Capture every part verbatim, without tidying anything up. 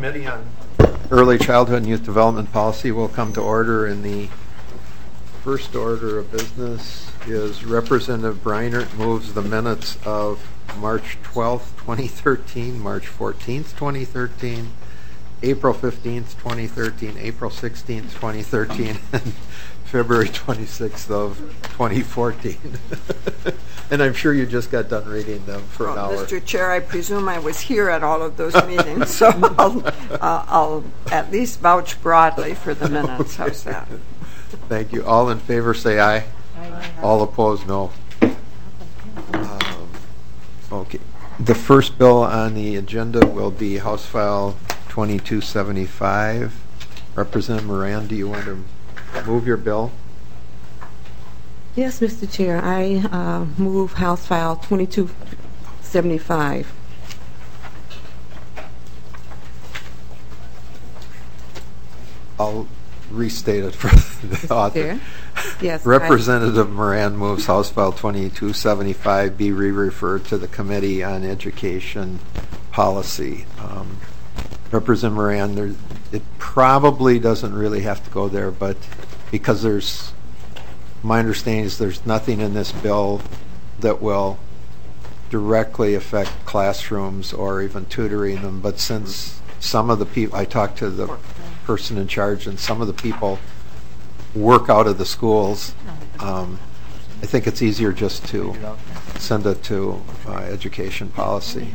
Committee on Early Childhood and Youth Development Policy will come to order. In the first order of business is Representative Breinert moves the minutes of March twelfth, twenty thirteen, March fourteenth, twenty thirteen, April fifteenth, twenty thirteen, April sixteenth, twenty thirteen, and February twenty-sixth of twenty fourteen. And I'm sure you just got done reading them for well, an hour. Mister Chair, I presume I was here at all of those meetings, so I'll, uh, I'll at least vouch broadly for the minutes. Okay. How's that? Thank you. All in favor say aye. Aye. All opposed, no. Um, okay. The first bill on the agenda will be House File twenty-two seventy-five. Representative Moran, do you want to move your bill? Yes, Mister Chair. I uh, move House File twenty-two seventy-five. I'll restate it for the author. Chair? Yes. Representative I, Moran moves House File twenty-two seventy-five be re-referred to the Committee on Education Policy. Um, Representative Moran, there, it probably doesn't really have to go there, but because there's, my understanding is there's nothing in this bill that will directly affect classrooms or even tutoring them, but since some of the people, I talked to the person in charge, and some of the people work out of the schools, um, I think it's easier just to send it to uh, education policy.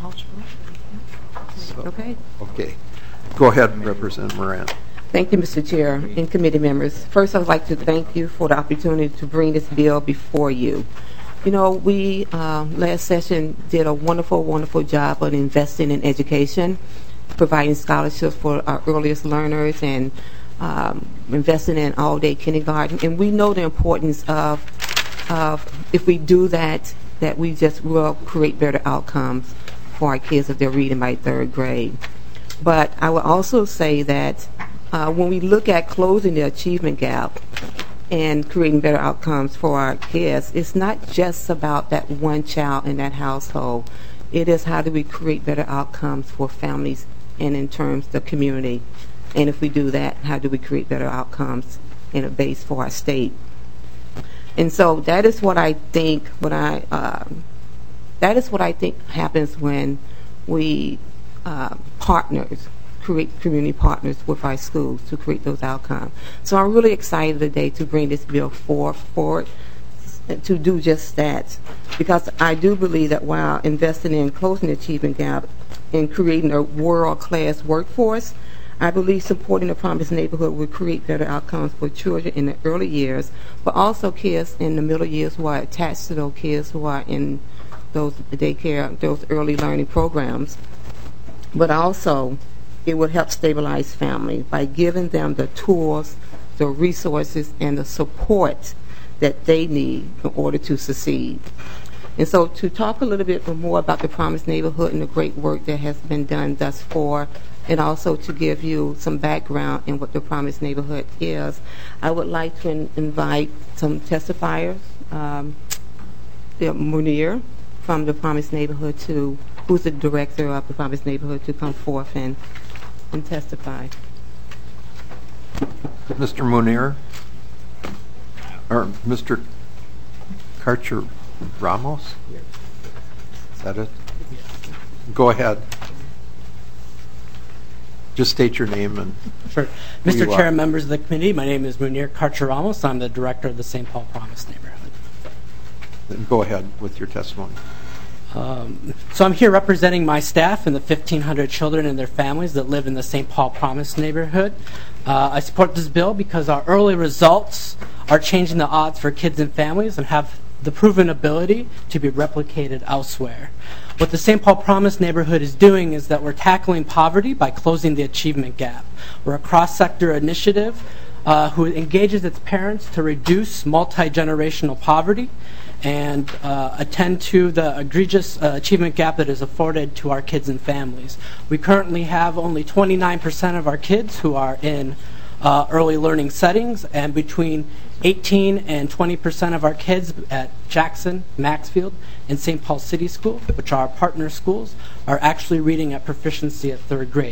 So, okay. Okay. Go ahead, Representative Moran. Thank you, Mister Chair and committee members. First, I would like to thank you for the opportunity to bring this bill before you. You know, we uh, last session did a wonderful, wonderful job on investing in education, providing scholarships for our earliest learners, and um, investing in all-day kindergarten. And we know the importance of, of, if we do that, that we just will create better outcomes for our kids if they're reading by third grade. But I will also say that uh, when we look at closing the achievement gap and creating better outcomes for our kids, it's not just about that one child in that household. It is how do we create better outcomes for families and in terms of the community. And if we do that, how do we create better outcomes in a base for our state? And so that is what I think, what I, uh, that is what I think happens when we uh, partners, create community partners with our schools to create those outcomes. So I'm really excited today to bring this bill forward, forward to do just that, because I do believe that while investing in closing the achievement gap and creating a world-class workforce, I believe supporting the Promised Neighborhood will create better outcomes for children in the early years, but also kids in the middle years who are attached to those kids who are in those daycare, those early learning programs. But also, it will help stabilize families by giving them the tools, the resources, and the support that they need in order to succeed. And so to talk a little bit more about the Promised Neighborhood and the great work that has been done thus far, and also to give you some background in what the Promised Neighborhood is, I would like to in- invite some testifiers, um, Munir from the Promised Neighborhood, to who's the director of the Promised Neighborhood, to come forth and, and testify. Mister Munir, or Mister Karcher Ramos? Is that it? Go ahead. Just state your name and sure. Mister Chair and members of the committee, my name is Munir Karcher Ramos. I'm the director of the Saint Paul Promised Neighborhood. Then go ahead with your testimony. Um, so I'm here representing my staff and the fifteen hundred children and their families that live in the Saint Paul Promised Neighborhood. Uh, I support this bill because our early results are changing the odds for kids and families and have the proven ability to be replicated elsewhere. What the Saint Paul Promised Neighborhood is doing is that we're tackling poverty by closing the achievement gap. We're a cross-sector initiative uh, who engages its parents to reduce multi-generational poverty and uh, attend to the egregious uh, achievement gap that is afforded to our kids and families. We currently have only twenty-nine percent of our kids who are in uh, early learning settings, and between eighteen and twenty percent of our kids at Jackson, Maxfield, and Saint Paul City School, which are our partner schools, are actually reading at proficiency at third grade,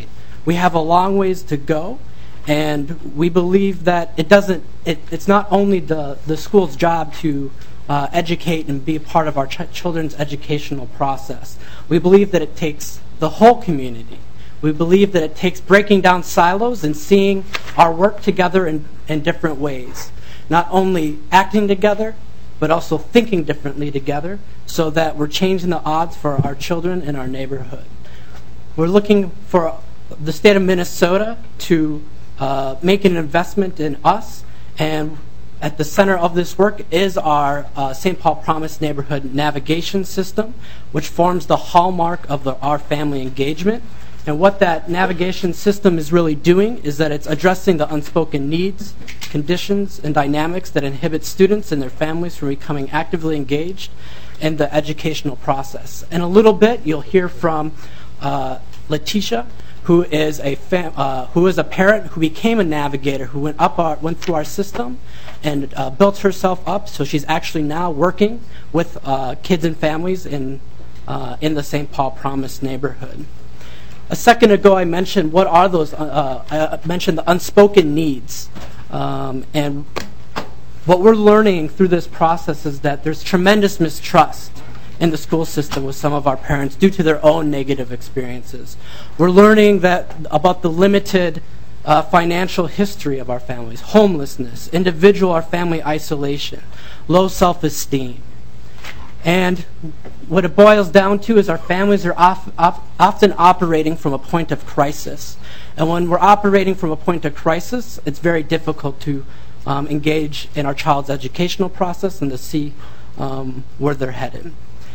We have a long ways to go, and we believe that it doesn't. It, it's not only the the school's job to uh, educate and be a part of our ch- children's educational process. We believe that it takes the whole community. We believe that it takes breaking down silos and seeing our work together in, in different ways. Not only acting together, but also thinking differently together so that we're changing the odds for our children in our neighborhood. We're looking for the state of Minnesota to uh, make an investment in us, and at the center of this work is our uh, Saint Paul Promise Neighborhood Navigation System, which forms the hallmark of the, our family engagement. And what that navigation system is really doing is that it's addressing the unspoken needs, conditions, and dynamics that inhibit students and their families from becoming actively engaged in the educational process. In a little bit, you'll hear from uh, Letitia, who is a fam- uh, who is a parent who became a navigator, who went up our, went through our system and uh, built herself up. So she's actually now working with uh, kids and families in uh, in the Saint Paul Promise neighborhood. A second ago, I mentioned what are those. Uh, I mentioned the unspoken needs, um, and what we're learning through this process is that there's tremendous mistrust in the school system with some of our parents due to their own negative experiences. We're learning that about the limited uh, financial history of our families, homelessness, individual or family isolation, low self-esteem. And what it boils down to is our families are off, off, often operating from a point of crisis. And when we're operating from a point of crisis, it's very difficult to um, engage in our child's educational process and to see um, where they're headed.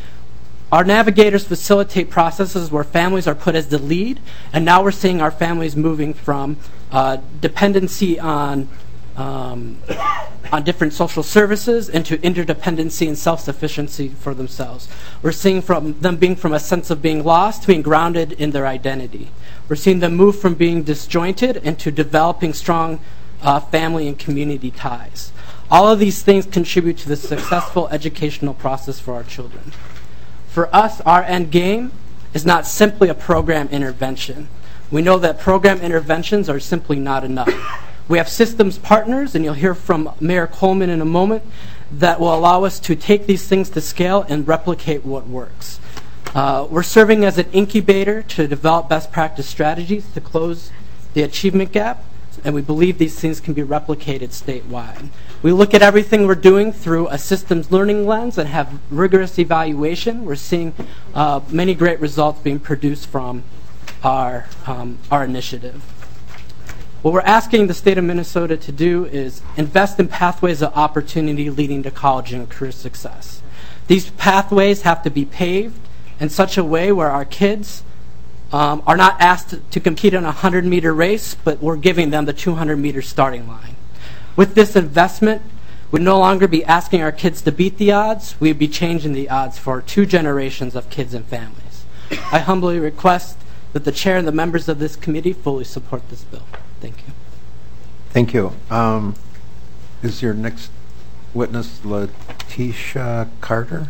Our navigators facilitate processes where families are put as the lead, and now we're seeing our families moving from uh, dependency on Um, on different social services into interdependency and self-sufficiency for themselves. We're seeing from them being from a sense of being lost to being grounded in their identity. We're seeing them move from being disjointed into developing strong uh, family and community ties. All of these things contribute to the successful educational process for our children. For us, our end game is not simply a program intervention. We know that program interventions are simply not enough. We have systems partners, and you'll hear from Mayor Coleman in a moment, that will allow us to take these things to scale and replicate what works. Uh, we're serving as an incubator to develop best practice strategies to close the achievement gap, and we believe these things can be replicated statewide. We look at everything we're doing through a systems learning lens and have rigorous evaluation. We're seeing uh, many great results being produced from our, um, our initiative. What we're asking the state of Minnesota to do is invest in pathways of opportunity leading to college and career success. These pathways have to be paved in such a way where our kids um, are not asked to, to compete in a hundred-meter race, but we're giving them the two hundred meter starting line. With this investment, we'd no longer be asking our kids to beat the odds. We'd be changing the odds for two generations of kids and families. I humbly request that the chair and the members of this committee fully support this bill. Thank you. Thank you. Um, is your next witness Letitia Carter?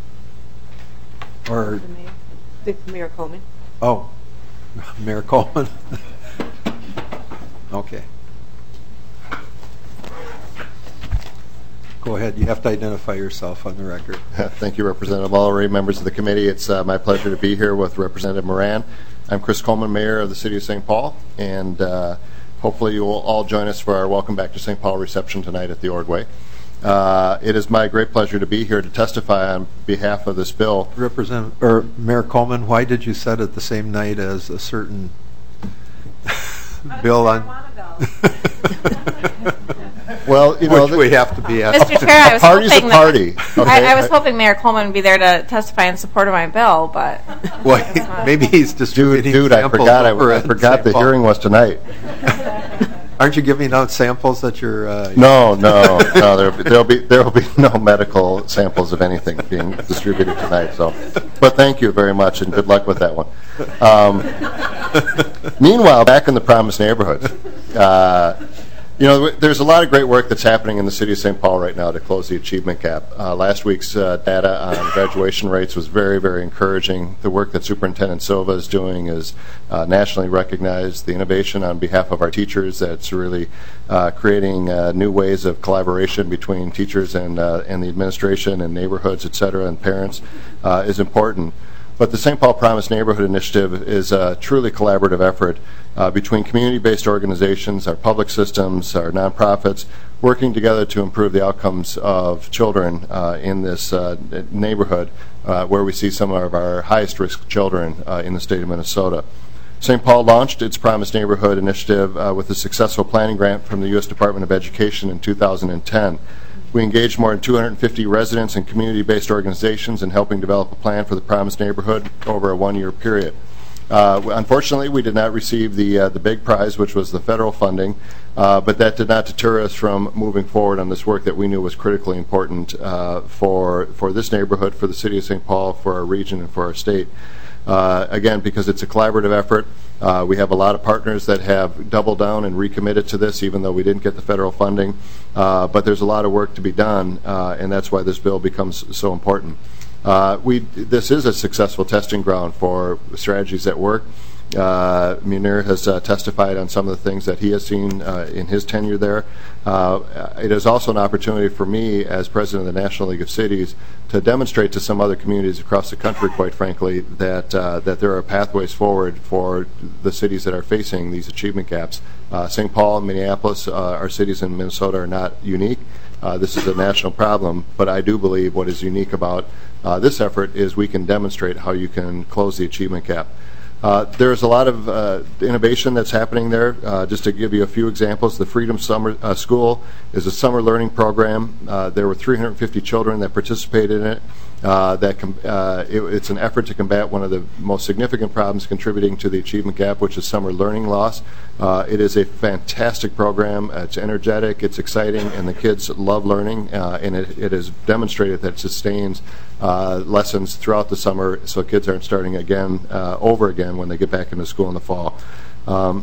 Or Mayor Coleman. oh, Mayor Coleman. Okay. Go ahead. You have to identify yourself on the record. Thank you, Representative Ullery, members of the committee. It's uh, my pleasure to be here with Representative Moran. I'm Chris Coleman, Mayor of the City of Saint Paul, and uh, hopefully you will all join us for our Welcome Back to Saint Paul reception tonight at the Ordway. Uh, it is my great pleasure to be here to testify on behalf of this bill. Representative or Mayor Coleman, why did you set it the same night as a certain bill on? Well, you know, which we have to be at. Mister Chair, I was Party's hoping a party. That, okay? I, I was hoping Mayor Coleman would be there to testify in support of my bill, but well, maybe he's distributing dude, dude, I forgot. I, I forgot the Paul. hearing was tonight. Aren't you giving out samples that you're? Uh, no, no, no. There, there'll be there will be no medical samples of anything being distributed tonight. So, but thank you very much, and good luck with that one. Um, meanwhile, back in the Promise neighborhood, uh, You know, there's a lot of great work that's happening in the city of Saint Paul right now to close the achievement gap. Uh, last week's uh, data on graduation rates was very, very encouraging. The work that Superintendent Silva is doing is uh, nationally recognized. The innovation on behalf of our teachers that's really uh, creating uh, new ways of collaboration between teachers and, uh, and the administration and neighborhoods, et cetera, and parents uh, is important. But the Saint Paul Promise Neighborhood Initiative is a truly collaborative effort uh, between community-based organizations, our public systems, our nonprofits, working together to improve the outcomes of children uh, in this uh, neighborhood uh, where we see some of our highest risk children uh, in the state of Minnesota. Saint Paul launched its Promise Neighborhood Initiative uh, with a successful planning grant from the U S Department of Education in two thousand ten. We engaged more than two hundred fifty residents and community-based organizations in helping develop a plan for the Promised Neighborhood over a one-year period. Uh, unfortunately, we did not receive the uh, the big prize, which was the federal funding, uh, but that did not deter us from moving forward on this work that we knew was critically important uh, for for this neighborhood, for the city of Saint Paul, for our region, and for our state. Uh, again, because it's a collaborative effort. Uh, we have a lot of partners that have doubled down and recommitted to this, even though we didn't get the federal funding. Uh, but there's a lot of work to be done, uh, and that's why this bill becomes so important. Uh, we this is a successful testing ground for strategies that work. Uh, Munir has uh, testified on some of the things that he has seen uh, in his tenure there. Uh, it is also an opportunity for me, as president of the National League of Cities, to demonstrate to some other communities across the country, quite frankly, that uh, that there are pathways forward for the cities that are facing these achievement gaps. Uh, Saint Paul and Minneapolis, uh, our cities in Minnesota, are not unique. Uh, this is a national problem, but I do believe what is unique about uh, this effort is we can demonstrate how you can close the achievement gap. Uh, there's a lot of uh, innovation that's happening there. Uh, just to give you a few examples, the Freedom Summer uh, School is a summer learning program. Uh, there were three hundred fifty children that participated in it. Uh, that com uh, it, it's an effort to combat one of the most significant problems contributing to the achievement gap, which is summer learning loss. Uh, it is a fantastic program. Uh, it's energetic, it's exciting, and the kids love learning, uh, and it, it has demonstrated that it sustains uh, lessons throughout the summer, so kids aren't starting again, uh, over again when they get back into school in the fall. Um,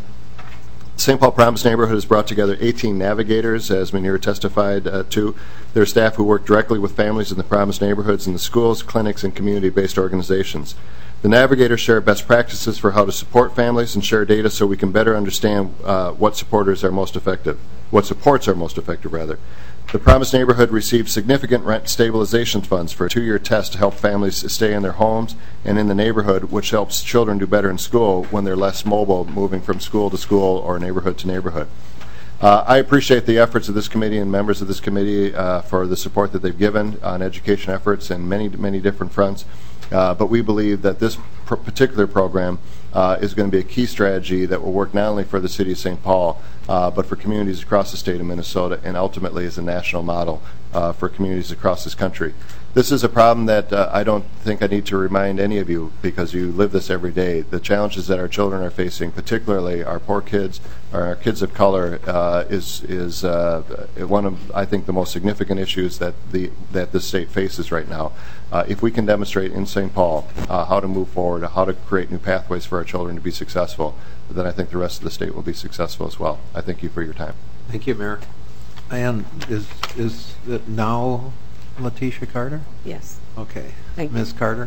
Saint Paul Promise Neighborhood has brought together eighteen navigators, as Munir testified uh, to. Their staff who work directly with families in the Promise neighborhoods in the schools, clinics, and community-based organizations. The navigators share best practices for how to support families and share data so we can better understand uh, what supporters are most effective, what supports are most effective, rather. The Promise Neighborhood received significant rent stabilization funds for a two-year test to help families stay in their homes and in the neighborhood, which helps children do better in school when they're less mobile, moving from school to school or neighborhood to neighborhood. Uh, I appreciate the efforts of this committee and members of this committee uh, for the support that they've given on education efforts in many, many different fronts. Uh, but we believe that this pr particular program uh, is going to be a key strategy that will work not only for the city of Saint Paul, uh, but for communities across the state of Minnesota, and ultimately as a national model uh, for communities across this country. This is a problem that uh, I don't think I need to remind any of you, because you live this every day. The challenges that our children are facing, particularly our poor kids, or our kids of color, uh, is is uh, one of, I think, the most significant issues that the that this state faces right now. Uh, if we can demonstrate in Saint Paul uh, how to move forward, how to create new pathways for our children to be successful, then I think the rest of the state will be successful as well. I thank you for your time. Thank you, Mayor. And is is it now Letitia Carter? Yes. Okay. Thank you. Miz Carter?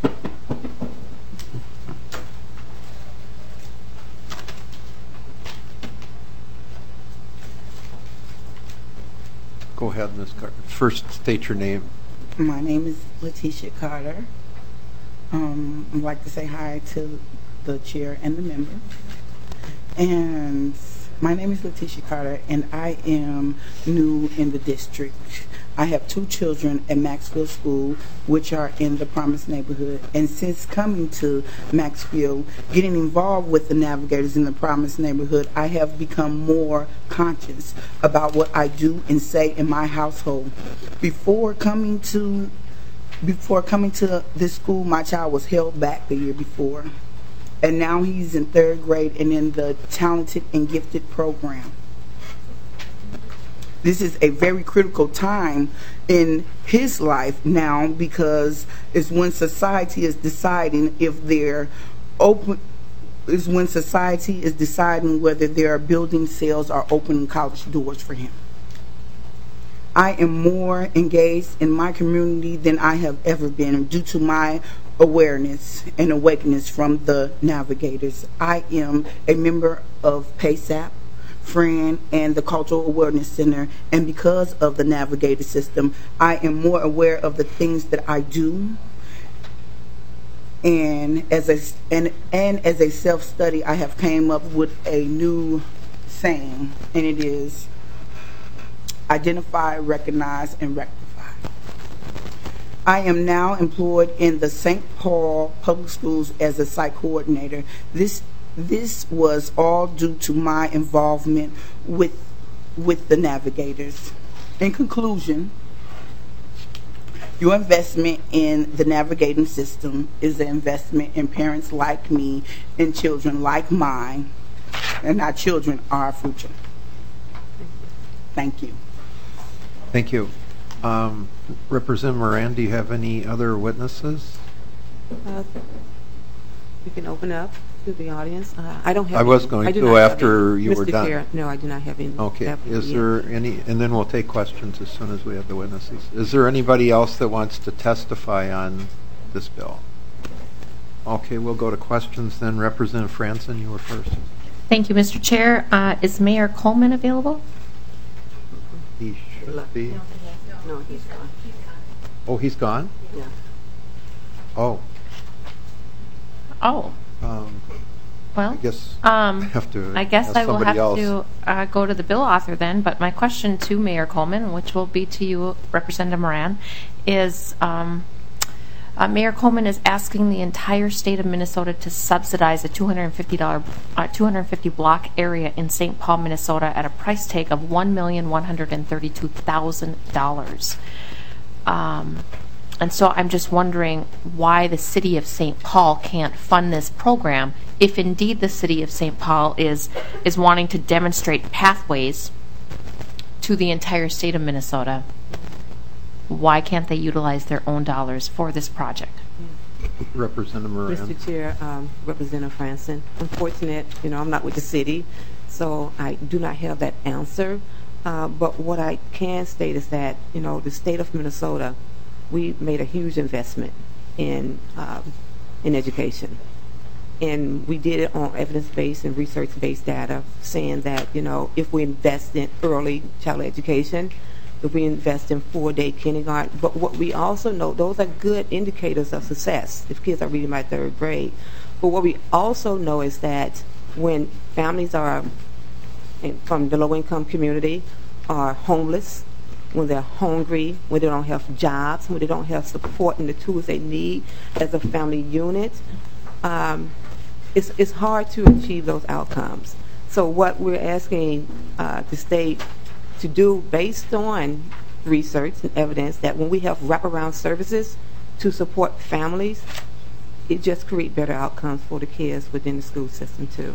Go ahead, Miz Carter. First, state your name. My name is Letitia Carter. Um, I'd like to say hi to the chair and the member. And my name is Letitia Carter, and I am new in the district. I have two children at Maxfield School, which are in the Promise neighborhood. And since coming to Maxfield, getting involved with the navigators in the Promise neighborhood, I have become more conscious about what I do and say in my household. Before coming to, before coming to this school, my child was held back the year before. And now he's in third grade and in the talented and gifted program. This is a very critical time in his life now, because it's when society is deciding if they're open, is when society is deciding whether there are building sales or opening college doors for him. I am more engaged in my community than I have ever been due to my awareness and awakeness from the Navigators. I am a member of PASAP, FRIEND, and the Cultural Awareness Center, and because of the Navigator system, I am more aware of the things that I do. And as a and and as a self-study, I have came up with a new saying, and it is identify, recognize, and rectify. I am now employed in the Saint Paul Public Schools as a site coordinator. This this was all due to my involvement with with the Navigators. In conclusion, your investment in the navigating system is an investment in parents like me and children like mine, and our children are our future. Thank you. Thank you. Um, Representative Moran, do you have any other witnesses? Uh, we can open up to the audience. Uh, I don't have I was any. going I do to not have after any. you were Mister done. Chair, no, I do not have any. Okay. That would Is be there it. any, and then we'll take questions as soon as we have the witnesses. Is there anybody else that wants to testify on this bill? Okay, we'll go to questions then. Representative Franson, you were first. Thank you, Mister Chair. Uh, is Mayor Coleman available? He should be. No, he's gone. Oh, he's gone? Yeah. Oh, Oh, um, well, I guess um, I have to I guess ask I will somebody have else. to uh, go to the bill author then. But my question to Mayor Coleman, which will be to you, Representative Moran, is um, uh, Mayor Coleman is asking the entire state of Minnesota to subsidize a two hundred fifty dollars, uh, two hundred fifty block area in Saint Paul, Minnesota, at a price tag of one million one hundred thirty-two thousand dollars. Um, and so I'm just wondering why the city of Saint Paul can't fund this program if indeed the city of Saint Paul is is wanting to demonstrate pathways to the entire state of Minnesota. Why can't they utilize their own dollars for this project? Representative Moran. Mister Chair, um, Representative Franson, unfortunate, you know, I'm not with the city, so I do not have that answer. Uh, but what I can state is that, you know, the state of Minnesota, we made a huge investment in um, in education. And we did it on evidence-based and research-based data, saying that, you know, if we invest in early child education, if we invest in four-day kindergarten, but what we also know, those are good indicators of success if kids are reading by third grade. But what we also know is that when families are in, from the low-income community are homeless, when they're hungry, when they don't have jobs, when they don't have support and the tools they need as a family unit, um, it's, it's hard to achieve those outcomes. So what we're asking uh, the state to do, based on research and evidence, that when we have wraparound services to support families, it just creates better outcomes for the kids within the school system too.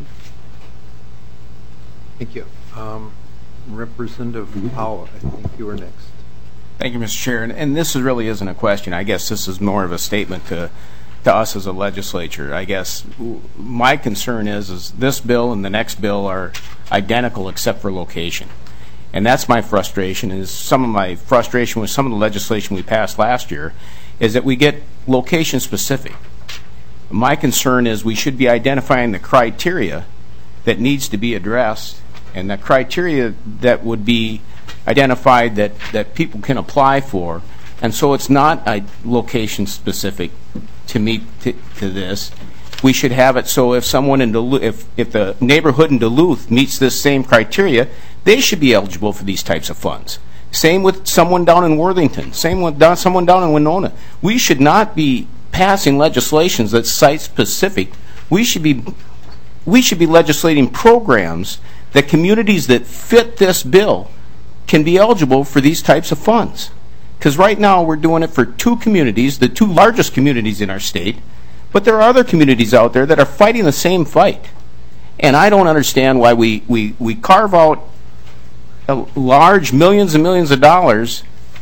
Thank you. Um, Representative Powell, I think you were next. Thank you, Mister Chair. And, and this is really isn't a question. I guess this is more of a statement to to us as a legislature. I guess w- my concern is is this bill and the next bill are identical except for location. And that's my frustration. Is some of my frustration with some of the legislation we passed last year is that we get location specific. My concern is we should be identifying the criteria that needs to be addressed, and the criteria that would be identified that, that people can apply for. And so it's not a location specific to meet to, to this. We should have it so if someone in Duluth, if, if the neighborhood in Duluth meets this same criteria, they should be eligible for these types of funds. Same with someone down in Worthington. Same with down, someone down in Winona. We should not be passing legislations that's site specific. We should be we should be legislating programs that communities that fit this bill can be eligible for these types of funds. Because right now we're doing it for two communities, the two largest communities in our state, but there are other communities out there that are fighting the same fight. And I don't understand why we, we, we carve out a large millions and millions of dollars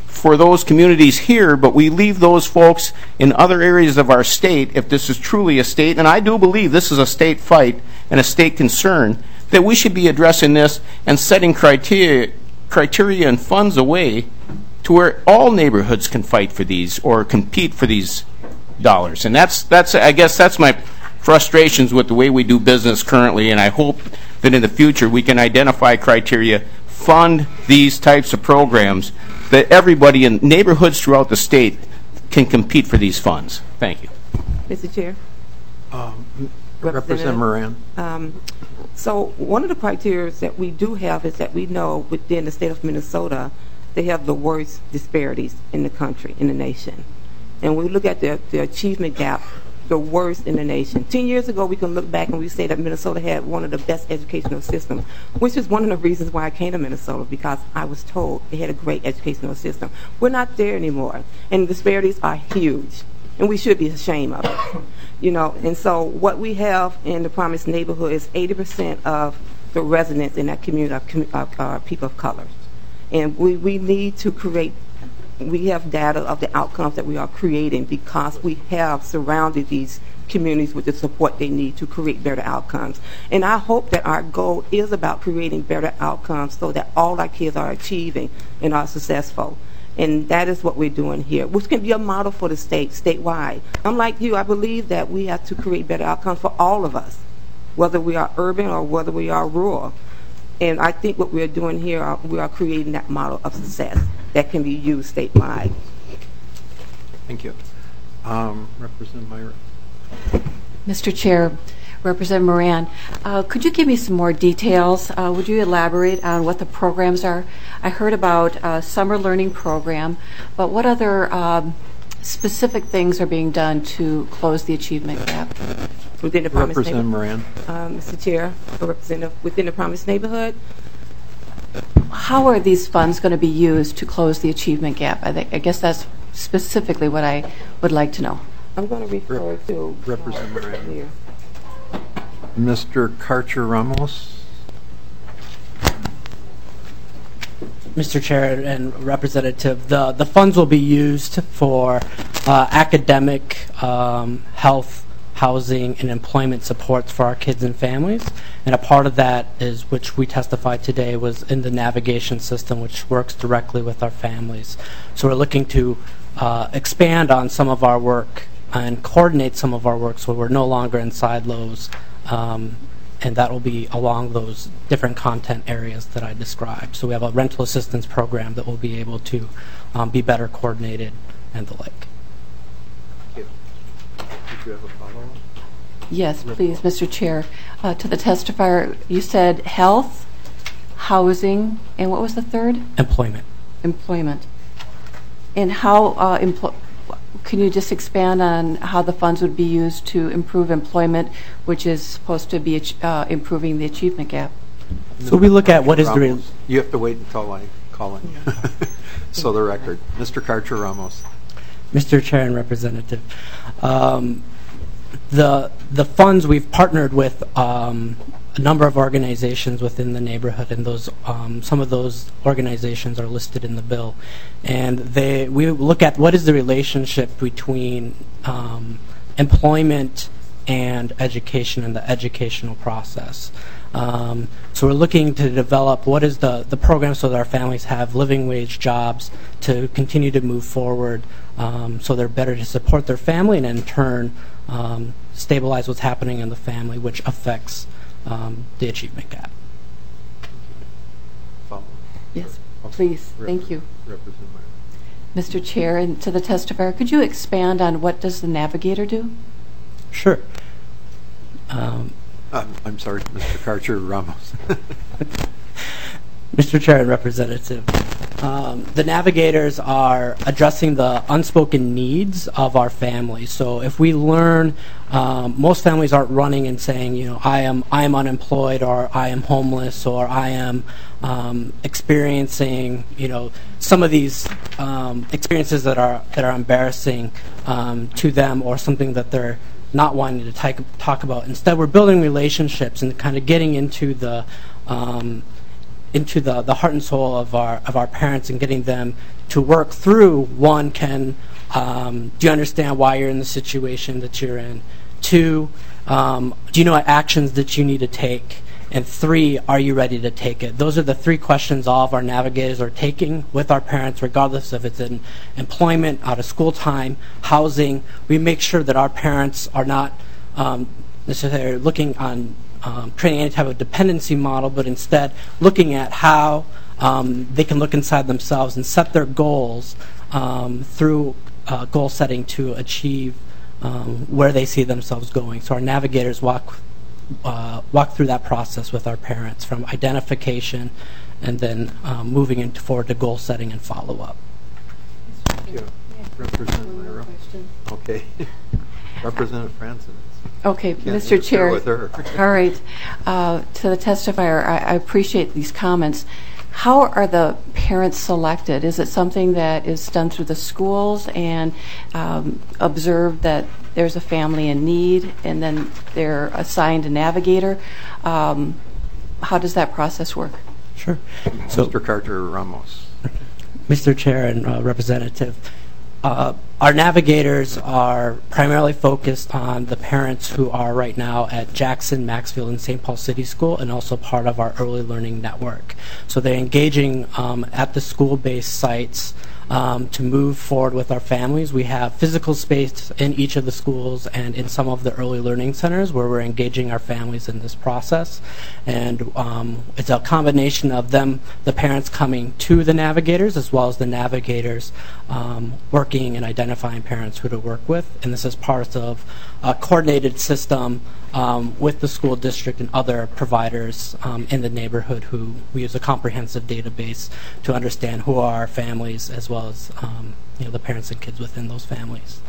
for those communities here, but we leave those folks in other areas of our state, if this is truly a state, and I do believe this is a state fight and a state concern, that we should be addressing this and setting criteria, criteria and funds away to where all neighborhoods can fight for these or compete for these dollars. And that's, that's I guess that's my frustrations with the way we do business currently, and I hope that in the future we can identify criteria, fund these types of programs, that everybody in neighborhoods throughout the state can compete for these funds. Thank you. Mister Chair. Um, Representative Moran. Um, so one of the criteria that we do have is that we know within the state of Minnesota they have the worst disparities in the country, in the nation. And when we look at the, the achievement gap, the worst in the nation. Ten years ago, we can look back and we say that Minnesota had one of the best educational systems, which is one of the reasons why I came to Minnesota, because I was told they had a great educational system. We're not there anymore, and the disparities are huge, and we should be ashamed of it. You know, and so what we have in the Promised Neighborhood is eighty percent of the residents in that community are, commu- are, are people of color, and we, we need to create. We have data of the outcomes that we are creating because we have surrounded these communities with the support they need to create better outcomes. And I hope that our goal is about creating better outcomes so that all our kids are achieving and are successful. And that is what we're doing here, which can be a model for the state, statewide. Unlike you, I believe that we have to create better outcomes for all of us, whether we are urban or whether we are rural. And I think what we're doing here, are, we are creating that model of success that can be used statewide. Thank you. Um, Representative Myra. Mister Chair, Representative Moran, uh, could you give me some more details? Uh, would you elaborate on what the programs are? I heard about a summer learning program, but what other um, specific things are being done to close the achievement gap? Within the Promised Representative Neighborhood. Moran. Uh, Mister Chair, Representative, within the Promised Neighborhood. How are these funds going to be used to close the achievement gap? I, think, I guess that's specifically what I would like to know. I'm going to refer Rep- to Representative Moran. here. Mister Karcher Ramos. Mister Chair and Representative, the, the funds will be used for uh, academic, um, health, housing, and employment supports for our kids and families. And a part of that is, which we testified today, was in the navigation system, which works directly with our families. So we're looking to uh, expand on some of our work and coordinate some of our work so we're no longer in silos, um, and that will be along those different content areas that I described. So we have a rental assistance program that will be able to um, be better coordinated and the like. Did you have a follow-up? Yes, please, Mister Chair. Uh, to the testifier, you said health, housing, and what was the third? Employment. Employment. And how, uh, empl- can you just expand on how the funds would be used to improve employment, which is supposed to be ach- uh, improving the achievement gap? So we look at what is the... Re- you have to wait until I call on you. So the record. Mister Karcher Ramos. Mister Chair and Representative, um, the the funds, we've partnered with um, a number of organizations within the neighborhood, and those um, some of those organizations are listed in the bill. And they we look at what is the relationship between um, employment and education and the educational process. Um, so we're looking to develop what is the, the program so that our families have living wage jobs to continue to move forward, um, so they're better to support their family and in turn um, stabilize what's happening in the family, which affects um, the achievement gap. Follow. Yes, please. Thank you. Representative. Mister Chair, and to the testifier, could you expand on what does the navigator do? Sure. Um, Um, I'm sorry, Mister Karcher Ramos. Mister Chair and Representative, um, the navigators are addressing the unspoken needs of our families. So if we learn, um, most families aren't running and saying, you know, I am I am unemployed, or I am homeless, or I am um, experiencing, you know, some of these um, experiences that are that are embarrassing um, to them, or something that they're not wanting to talk, talk about. Instead, we're building relationships and kind of getting into the um, into the, the heart and soul of our of our parents and getting them to work through, one, can um, do you understand why you're in the situation that you're in? Two, um, do you know what actions that you need to take? And three, are you ready to take it? Those are the three questions all of our navigators are taking with our parents, regardless if it's in employment, out of school time, housing. We make sure that our parents are not um, necessarily looking on um, creating any type of dependency model, but instead looking at how um, they can look inside themselves and set their goals um, through uh, goal setting to achieve um, where they see themselves going. So our navigators walk Uh, walk through that process with our parents, from identification and then um, moving into forward to goal setting and follow up. Thank you. Representative Myra. Okay. Representative Franson. Okay, Can't Mister interfere Chair. with her. All right. Uh, to the testifier, I, I appreciate these comments. How are the parents selected? Is it something that is done through the schools and um, observed that there's a family in need and then they're assigned a navigator? Um, how does that process work? Sure. So, Mister Carter Ramos. Mister Chair and uh, Representative, uh, our navigators are primarily focused on the parents who are right now at Jackson, Maxfield, and Saint Paul City School, and also part of our early learning network. So they're engaging um, at the school-based sites um, to move forward with our families. We have physical space in each of the schools and in some of the early learning centers where we're engaging our families in this process. And um, it's a combination of them, the parents coming to the navigators, as well as the navigators um, working and identifying parents who to work with. And this is part of a coordinated system um, with the school district and other providers um, in the neighborhood who we use a comprehensive database to understand who are our families, as well as um, you know, the parents and kids within those families.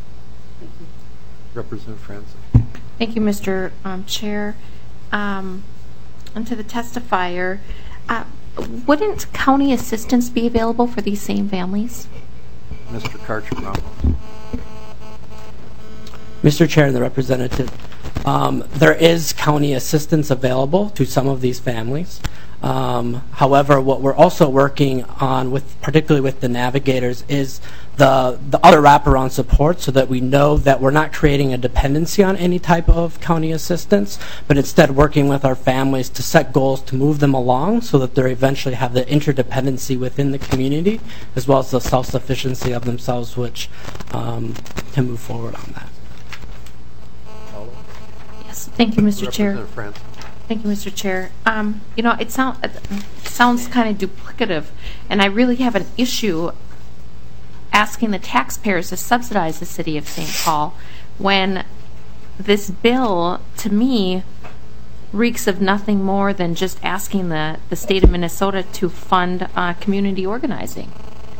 Representative Franson. Thank you, Mister Um, Chair. Um, and to the testifier, uh, wouldn't county assistance be available for these same families? Mister Carter Ramos. Mister Chair and the representative, um, there is county assistance available to some of these families. Um, however, what we're also working on, with particularly with the navigators, is the the other wraparound support, so that we know that we're not creating a dependency on any type of county assistance, but instead working with our families to set goals to move them along, so that they eventually have the interdependency within the community, as well as the self-sufficiency of themselves, which um, can move forward on that. Yes, thank you, Mister Chair. Representative Franson. Thank you, Mister Chair. Um, you know, it, sound, it sounds kind of duplicative, and I really have an issue asking the taxpayers to subsidize the city of Saint Paul when this bill, to me, reeks of nothing more than just asking the, the state of Minnesota to fund uh, community organizing.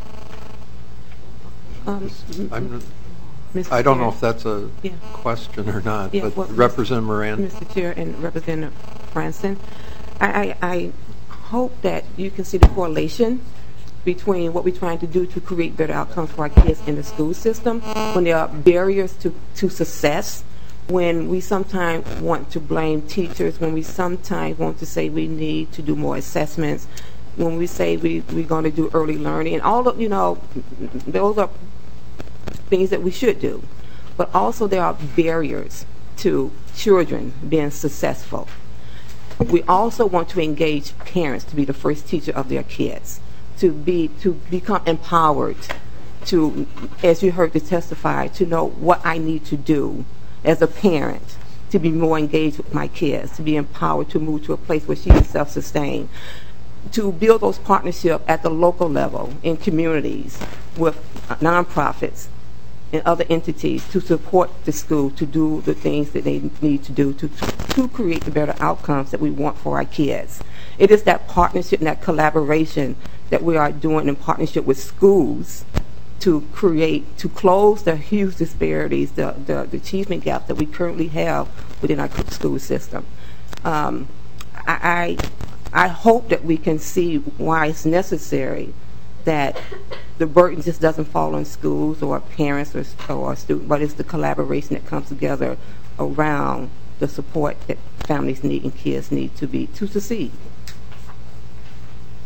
Um, I'm, Mister I don't Chair. know if that's a Yeah. question or not, Yeah, but well, Representative Moran. Mister Chair and Representative Franson, I, I, I hope that you can see the correlation between what we're trying to do to create better outcomes for our kids in the school system, when there are barriers to, to success, when we sometimes want to blame teachers, when we sometimes want to say we need to do more assessments, when we say we, we're going to do early learning, and all of, you know, those are things that we should do. But also there are barriers to children being successful. We also want to engage parents to be the first teacher of their kids, to be to become empowered, to, as you heard to testify, to know what I need to do as a parent to be more engaged with my kids, to be empowered to move to a place where she is self-sustained, to build those partnerships at the local level in communities with nonprofits and other entities to support the school to do the things that they need to do to, to create the better outcomes that we want for our kids. It is that partnership and that collaboration that we are doing in partnership with schools to create, to close the huge disparities, the, the, the achievement gap that we currently have within our school system. Um, I, I, I hope that we can see why it's necessary that the burden just doesn't fall on schools or parents or, or students, but it's the collaboration that comes together around the support that families need and kids need to be to succeed.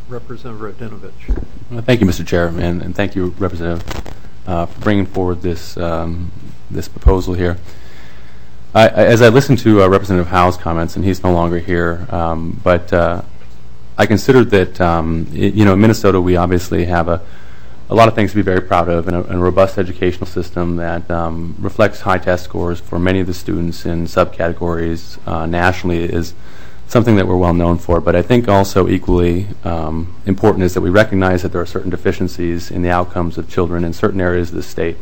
Representative Radinovich. Well, thank you, Mister Chair, and, and thank you, Representative, uh, for bringing forward this um, this proposal here. I, I, as I listened to uh, Representative Howe's comments, and he's no longer here, um, but uh, I considered that um, it, you know, in Minnesota we obviously have a a lot of things to be very proud of, and a, and a robust educational system that um, reflects high test scores for many of the students in subcategories uh, nationally is something that we're well known for. But I think also equally um, important is that we recognize that there are certain deficiencies in the outcomes of children in certain areas of the state.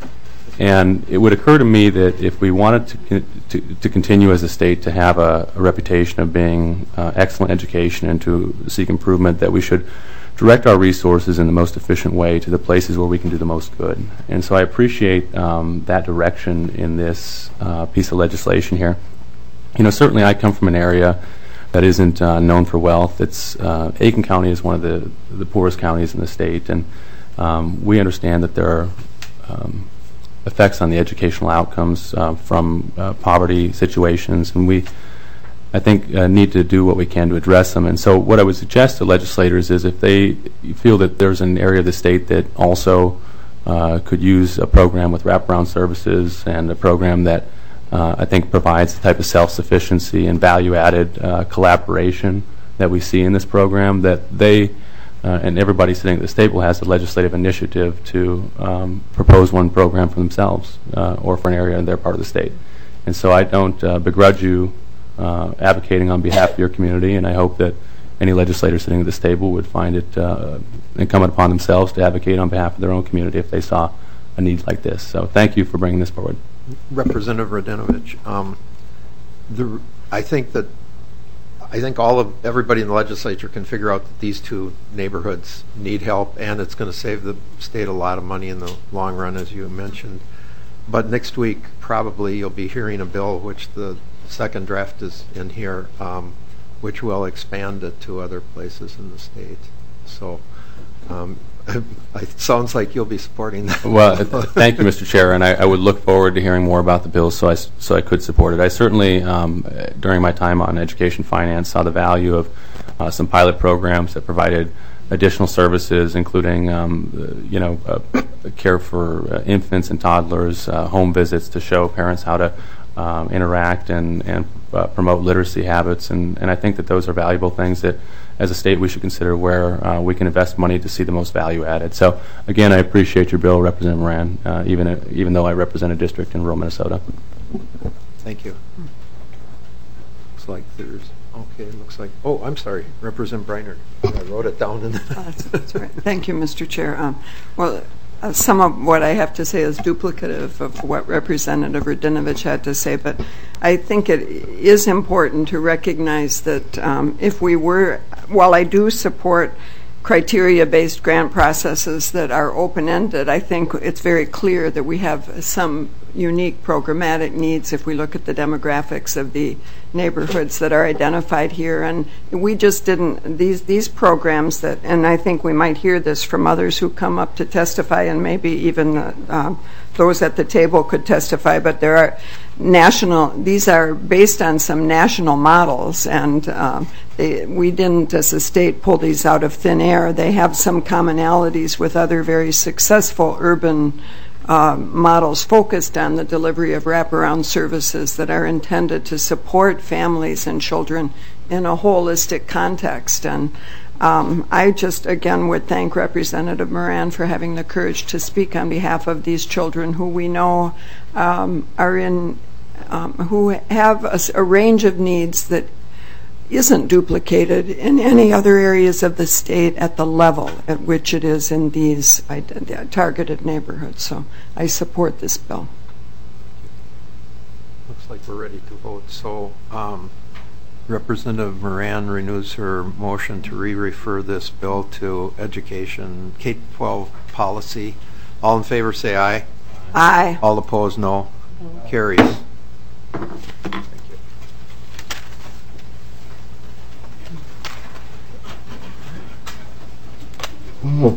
And it would occur to me that if we wanted to, con to, to continue as a state to have a, a reputation of being uh, excellent education and to seek improvement, that we should direct our resources in the most efficient way to the places where we can do the most good. And so I appreciate um, that direction in this uh, piece of legislation here. You know, certainly I come from an area that isn't uh, known for wealth. It's uh, Aiken County is one of the, the poorest counties in the state, and um, we understand that there are um, effects on the educational outcomes uh, from uh, poverty situations, and we I think uh, need to do what we can to address them. And so what I would suggest to legislators is if they feel that there's an area of the state that also uh, could use a program with wraparound services and a program that uh, I think provides the type of self-sufficiency and value-added uh, collaboration that we see in this program, that they uh, and everybody sitting at this table has a legislative initiative to um, propose one program for themselves uh, or for an area in their part of the state. And so I don't uh, begrudge you Uh, advocating on behalf of your community, and I hope that any legislator sitting at this table would find it uh, incumbent upon themselves to advocate on behalf of their own community if they saw a need like this. So thank you for bringing this forward. Representative Radinovich, um, the, I think that I think all of everybody in the legislature can figure out that these two neighborhoods need help, and it's going to save the state a lot of money in the long run, as you mentioned. But next week, probably you'll be hearing a bill, which the second draft is in here, um, which will expand it to other places in the state. So um, it sounds like you'll be supporting that. Well, uh, thank you, Mister Chair, and I, I would look forward to hearing more about the bill so I, so I could support it. I certainly, um, during my time on education finance, saw the value of uh, some pilot programs that provided additional services, including um, you know, uh, care for uh, infants and toddlers, uh, home visits to show parents how to Um, interact and, and uh, promote literacy habits, and, and I think that those are valuable things that as a state we should consider where uh, we can invest money to see the most value added. So again, I appreciate your bill, Representative Moran, uh, even, uh, even though I represent a district in rural Minnesota. Thank you. Looks like there's, okay, it looks like, oh, I'm sorry, Representative Breinert. I wrote it down. In the oh, that's, that's right. Thank you, Mister Chair. Um, well, Uh, some of what I have to say is duplicative of what Representative Radinovich had to say, but I think it is important to recognize that um, if we were, while I do support criteria-based grant processes that are open-ended, I think it's very clear that we have some unique programmatic needs if we look at the demographics of the neighborhoods that are identified here. And we just didn't, these these programs that, and I think we might hear this from others who come up to testify, and maybe even uh, uh, those at the table could testify, but there are national, these are based on some national models, and um, they, we didn't as a state pull these out of thin air. They have some commonalities with other very successful urban Uh, models focused on the delivery of wraparound services that are intended to support families and children in a holistic context. And um, I just again would thank Representative Moran for having the courage to speak on behalf of these children who we know um, are in, um, who have a, a range of needs that isn't duplicated in any other areas of the state at the level at which it is in these targeted neighborhoods. So I support this bill. Looks like we're ready to vote. So um, Representative Moran renews her motion to re-refer this bill to education, K twelve policy. All in favor say aye. Aye. All opposed no. Carries. Mm.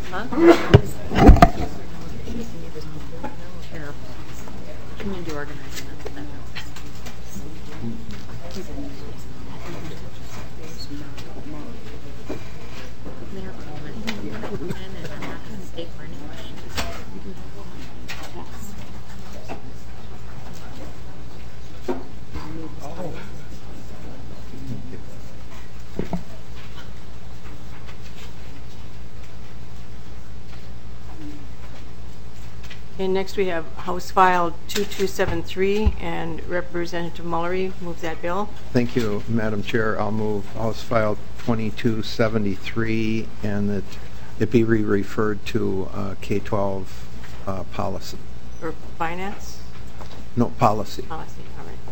Community organizing. Mayor Coleman, you can come in and I'm not going to stay for any questions. Okay, next we have House File two two seven three, and Representative Mullery moves that bill. Thank you, Madam Chair. I'll move House File twenty-two seventy-three and that it be re-referred to uh, K twelve uh, policy. Or Finance? No, policy. Policy, all right.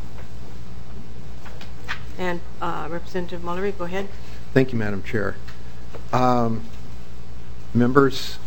And uh, Representative Mullery, go ahead. Thank you, Madam Chair. Um, members,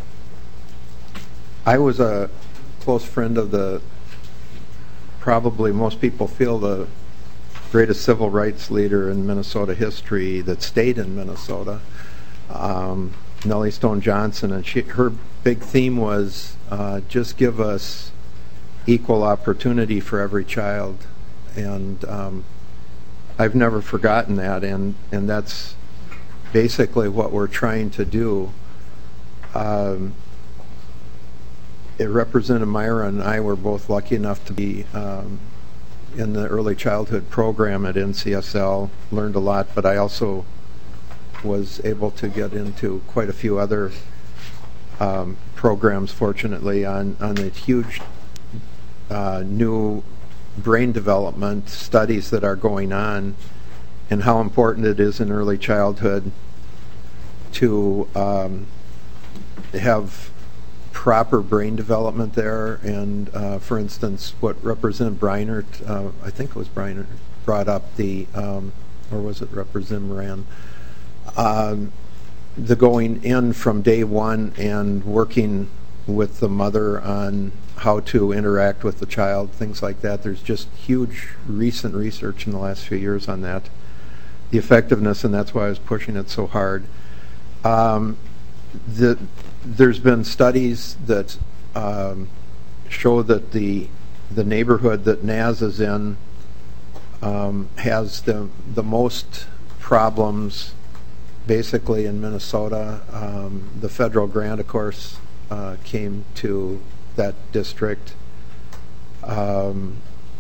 I was a close friend of the, probably most people feel, the greatest civil rights leader in Minnesota history that stayed in Minnesota, um, Nellie Stone Johnson, and she, her big theme was uh, just give us equal opportunity for every child, and um, I've never forgotten that, and, and that's basically what we're trying to do. Um, Representative Myra and I were both lucky enough to be um, in the early childhood program at N C S L, learned a lot, but I also was able to get into quite a few other um, programs, fortunately, on, on the huge uh, new brain development studies that are going on and how important it is in early childhood to um, have proper brain development there. And uh, for instance, what Representative Breinert, uh, I think it was Breinert, brought up, the, um, or was it Representative Moran, um, the going in from day one and working with the mother on how to interact with the child, things like that. There's just huge recent research in the last few years on that, the effectiveness, and that's why I was pushing it so hard. Um, the, there's been studies that um, show that the the neighborhood that N A S is in um, has the the most problems basically in Minnesota. Um, the federal grant, of course, uh, came to that district. Um,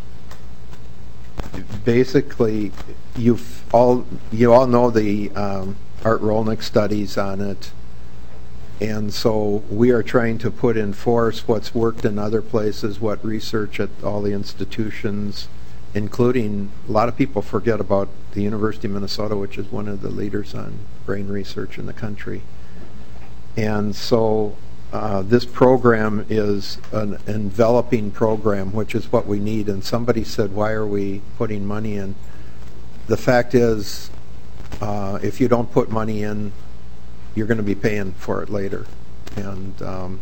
basically, you've all you all know the um, Art Rolnick studies on it. And so we are trying to put in force what's worked in other places, what research at all the institutions, including, a lot of people forget about the University of Minnesota, which is one of the leaders on brain research in the country. And so uh, this program is an enveloping program, which is what we need. And somebody said, why are we putting money in? The fact is, uh, if you don't put money in, you're going to be paying for it later, and um,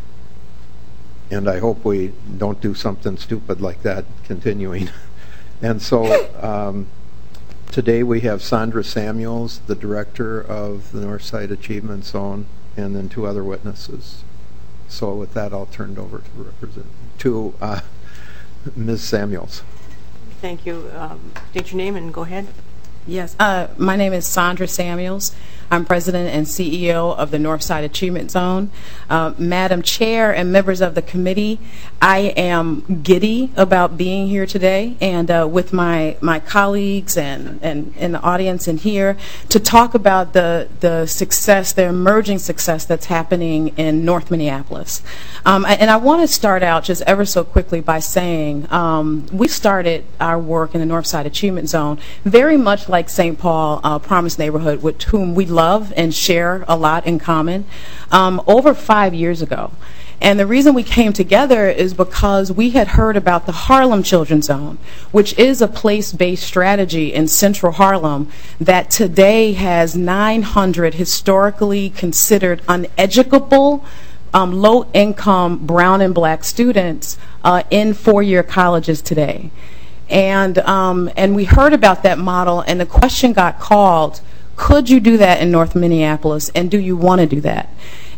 and I hope we don't do something stupid like that continuing. And so um, today we have Sandra Samuels, the director of the Northside Achievement Zone, and then two other witnesses. So with that, I'll turn it over to represent to uh, Miz Samuels. Thank you. Um, state your name and go ahead. Yes, uh, my name is Sandra Samuels. I'm President and C E O of the Northside Achievement Zone. Uh, Madam Chair and members of the committee, I am giddy about being here today and uh, with my, my colleagues and, and, and the audience in here to talk about the, the success, the emerging success that's happening in North Minneapolis. Um, and I want to start out just ever so quickly by saying um, we started our work in the Northside Achievement Zone very much like Saint Paul uh, Promise Neighborhood, with whom we love and share a lot in common, um, over five years ago. And the reason we came together is because we had heard about the Harlem Children's Zone, which is a place-based strategy in central Harlem that today has nine hundred historically considered uneducable, um, low-income brown and black students uh, in four-year colleges today. And, um, and we heard about that model, and the question got called, could you do that in North Minneapolis, and do you want to do that?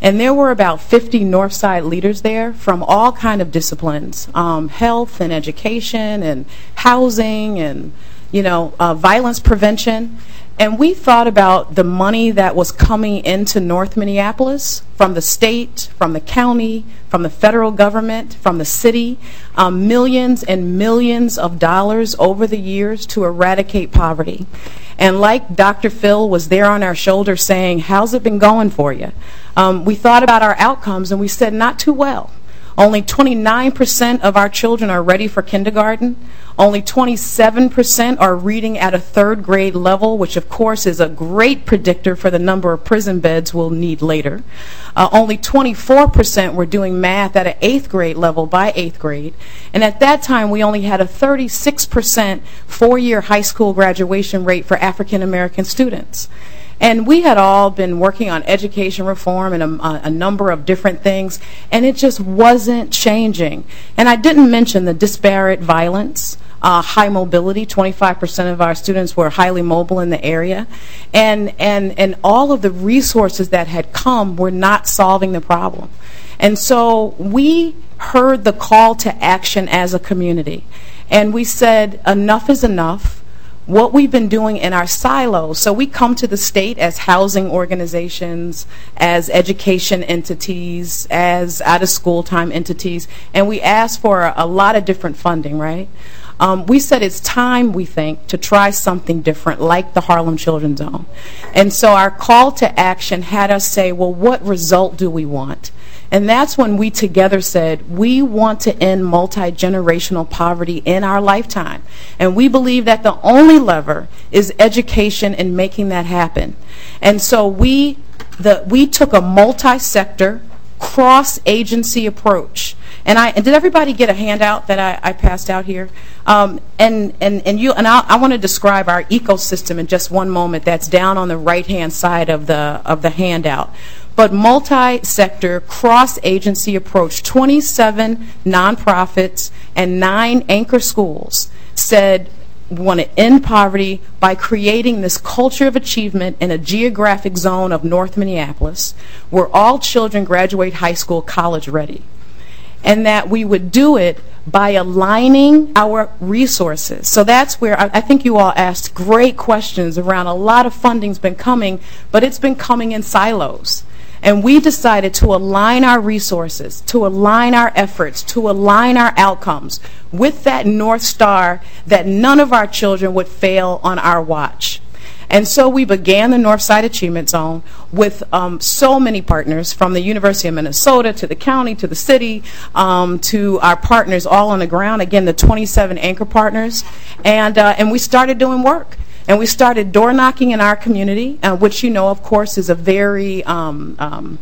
And there were about fifty Northside leaders there from all kind of disciplines, um, health and education and housing and, you know, uh, violence prevention. And we thought about the money that was coming into North Minneapolis from the state, from the county, from the federal government, from the city, um, millions and millions of dollars over the years to eradicate poverty. And like Doctor Phil was there on our shoulder saying, how's it been going for you? Um, we thought about our outcomes and we said, not too well. Only twenty-nine percent of our children are ready for kindergarten. Only twenty-seven percent are reading at a third grade level, which of course is a great predictor for the number of prison beds we'll need later. Uh, only twenty-four percent were doing math at an eighth grade level by eighth grade. And at that time, we only had a thirty-six percent four-year high school graduation rate for African American students. And we had all been working on education reform and a, a number of different things, and it just wasn't changing. And I didn't mention the disparate violence, uh, high mobility. twenty-five percent of our students were highly mobile in the area. And, and, and all of the resources that had come were not solving the problem. And so we heard the call to action as a community. And we said, enough is enough. What we've been doing in our silos, so we come to the state as housing organizations, as education entities, as out-of-school time entities, and we ask for a, a lot of different funding, right? Um, we said it's time, we think, to try something different like the Harlem Children's Zone. And so our call to action had us say, well, what result do we want? And that's when we together said, we want to end multi-generational poverty in our lifetime. And we believe that the only lever is education and making that happen. And so we, the, we took a multi-sector, cross-agency approach. And I and did everybody get a handout that I, I passed out here? Um, and and and you and I, I want to describe our ecosystem in just one moment. That's down on the right-hand side of the of the handout. But multi-sector, cross-agency approach. twenty-seven nonprofits and nine anchor schools said we want to end poverty by creating this culture of achievement in a geographic zone of North Minneapolis, where all children graduate high school college ready. And that we would do it by aligning our resources. So that's where I, I think you all asked great questions around a lot of funding's been coming, but it's been coming in silos. And we decided to align our resources, to align our efforts, to align our outcomes with that North Star that none of our children would fail on our watch. And so we began the Northside Achievement Zone with um, so many partners, from the University of Minnesota to the county to the city um, to our partners all on the ground, again, the twenty-seven anchor partners. And, uh, and we started doing work. And we started door knocking in our community, uh, which, you know, of course, is a very um, um,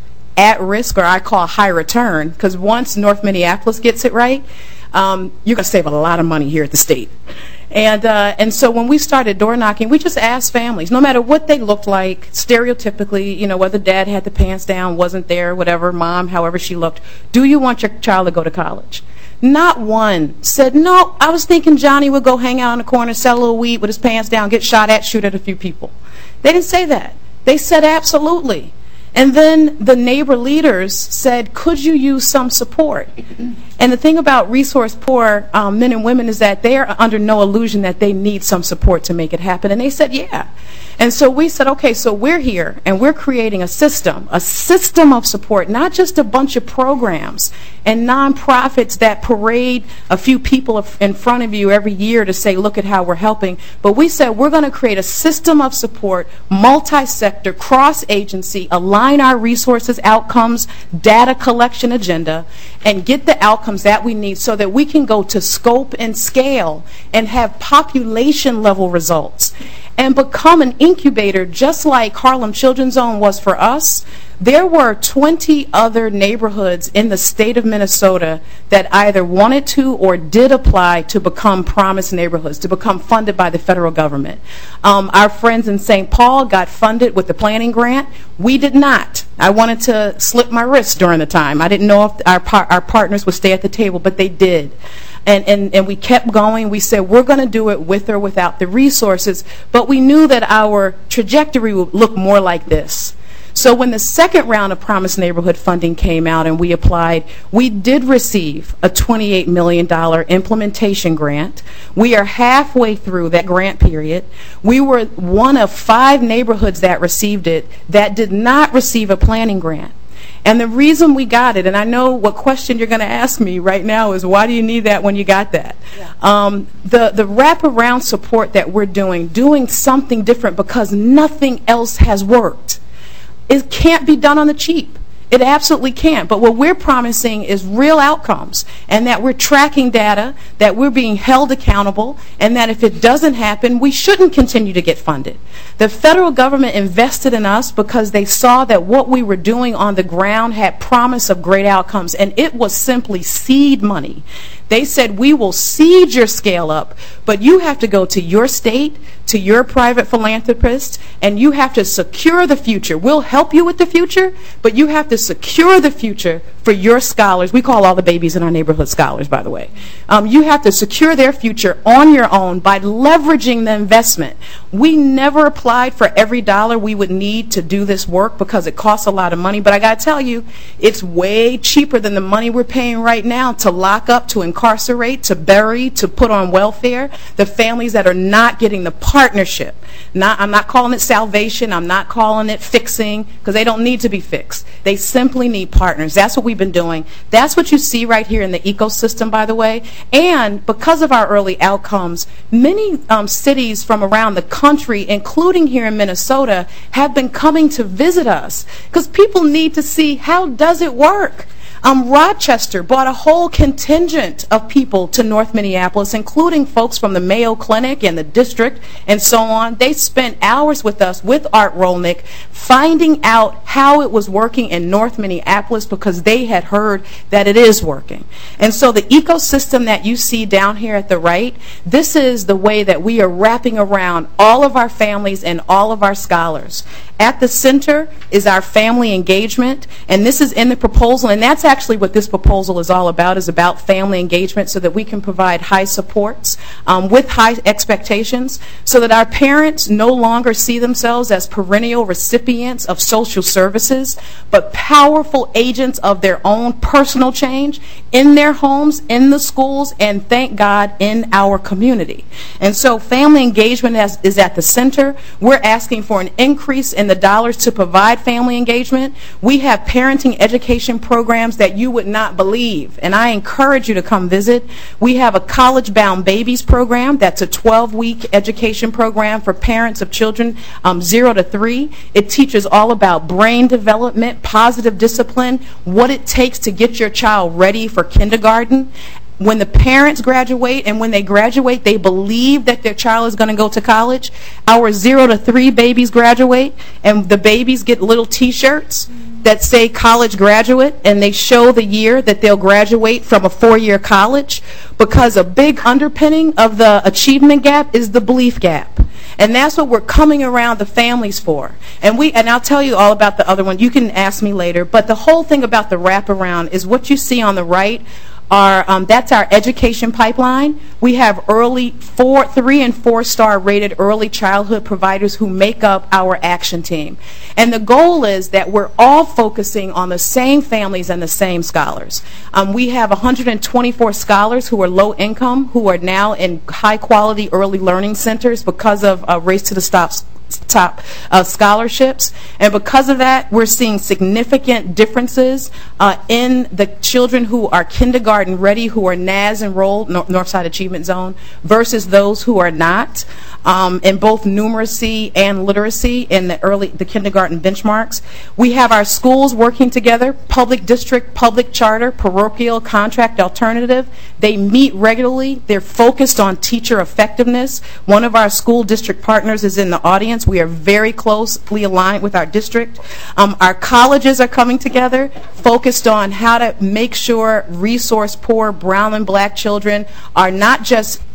at risk, or I call high return, because once North Minneapolis gets it right, um, you're going to save a lot of money here at the state. And uh, and so when we started door knocking, we just asked families, no matter what they looked like, stereotypically, you know, whether dad had the pants down, wasn't there, whatever, mom, however she looked, do you want your child to go to college? Not one said, no, I was thinking Johnny would go hang out in the corner, sell a little weed with his pants down, get shot at, shoot at a few people. They didn't say that. They said absolutely. And then the neighbor leaders said, could you use some support? And the thing about resource poor um, men and women is that they are under no illusion that they need some support to make it happen. And they said, yeah. And so we said, okay, so we're here, and we're creating a system, a system of support, not just a bunch of programs and nonprofits that parade a few people in front of you every year to say, look at how we're helping. But we said we're going to create a system of support, multi-sector, cross-agency, align our resources, outcomes, data collection agenda, and get the outcomes that we need so that we can go to scope and scale and have population-level results and become an incubator just like Harlem Children's Zone was for us. There were twenty other neighborhoods in the state of Minnesota that either wanted to or did apply to become promised neighborhoods, to become funded by the federal government. Um, our friends in Saint Paul got funded with the planning grant. We did not. I wanted to slip my wrist during the time. I didn't know if our, par our partners would stay at the table, but they did. And, and, and we kept going. We said we're going to do it with or without the resources, but we knew that our trajectory would look more like this. So when the second round of Promise Neighborhood funding came out and we applied, we did receive a twenty-eight million dollars implementation grant. We are halfway through that grant period. We were one of five neighborhoods that received it that did not receive a planning grant. And the reason we got it, and I know what question you're going to ask me right now is, why do you need that when you got that? Yeah. Um, the, the wraparound support that we're doing, doing something different because nothing else has worked. It can't be done on the cheap. It absolutely can't. But what we're promising is real outcomes, and that we're tracking data, that we're being held accountable, and that if it doesn't happen, we shouldn't continue to get funded. The federal government invested in us because they saw that what we were doing on the ground had promise of great outcomes, and it was simply seed money. They said, we will seed your scale up, but you have to go to your state, to your private philanthropist, and you have to secure the future. We'll help you with the future, but you have to secure the future for your scholars. We call all the babies in our neighborhood scholars, by the way. Um, you have to secure their future on your own by leveraging the investment. We never applied for every dollar we would need to do this work because it costs a lot of money, but I got to tell you, it's way cheaper than the money we're paying right now to lock up, to incarcerate, to bury, to put on welfare, the families that are not getting the partnership. Not, I'm not calling it salvation. I'm not calling it fixing, because they don't need to be fixed. They simply need partners. That's what we've been doing. That's what you see right here in the ecosystem, by the way. And because of our early outcomes, many um, cities from around the country, including here in Minnesota, have been coming to visit us because people need to see, how does it work? Um, Rochester brought a whole contingent of people to North Minneapolis, including folks from the Mayo Clinic and the district and so on. They spent hours with us, with Art Rolnick, finding out how it was working in North Minneapolis because they had heard that it is working. And so the ecosystem that you see down here at the right, this is the way that we are wrapping around all of our families and all of our scholars. At the center is our family engagement, and this is in the proposal, and that's actually what this proposal is all about, is about family engagement so that we can provide high supports um, with high expectations so that our parents no longer see themselves as perennial recipients of social services, but powerful agents of their own personal change in their homes, in the schools, and thank God, in our community. And so family engagement has, is at the center. We're asking for an increase in the dollars to provide family engagement. We have parenting education programs that you would not believe, and I encourage you to come visit. We have a College Bound Babies program that's a twelve-week education program for parents of children um, zero to three. It teaches all about brain development, positive discipline, what it takes to get your child ready for kindergarten. When the parents graduate, and when they graduate, they believe that their child is going to go to college. Our zero to three babies graduate, and the babies get little T-shirts that say college graduate, and they show the year that they'll graduate from a four-year college, because a big underpinning of the achievement gap is the belief gap. And that's what we're coming around the families for. And we, and I'll tell you all about the other one. You can ask me later. But the whole thing about the wraparound is what you see on the right. Our, um, that's our education pipeline. We have early four, three and four star rated early childhood providers who make up our action team. And the goal is that we're all focusing on the same families and the same scholars. Um, we have one hundred twenty-four scholars who are low income, who are now in high quality early learning centers because of uh, Race to the Stop top uh, scholarships, and because of that we're seeing significant differences uh, in the children who are kindergarten ready, who are N A S enrolled, Northside Achievement Zone, versus those who are not, um, in both numeracy and literacy in the early the kindergarten benchmarks. We have our schools working together, public district, public charter, parochial, contract alternative. They meet regularly. They're focused on teacher effectiveness. One of our school district partners is in the audience. We are very closely aligned with our district. Um, our colleges are coming together, focused on how to make sure resource poor brown and black children are not just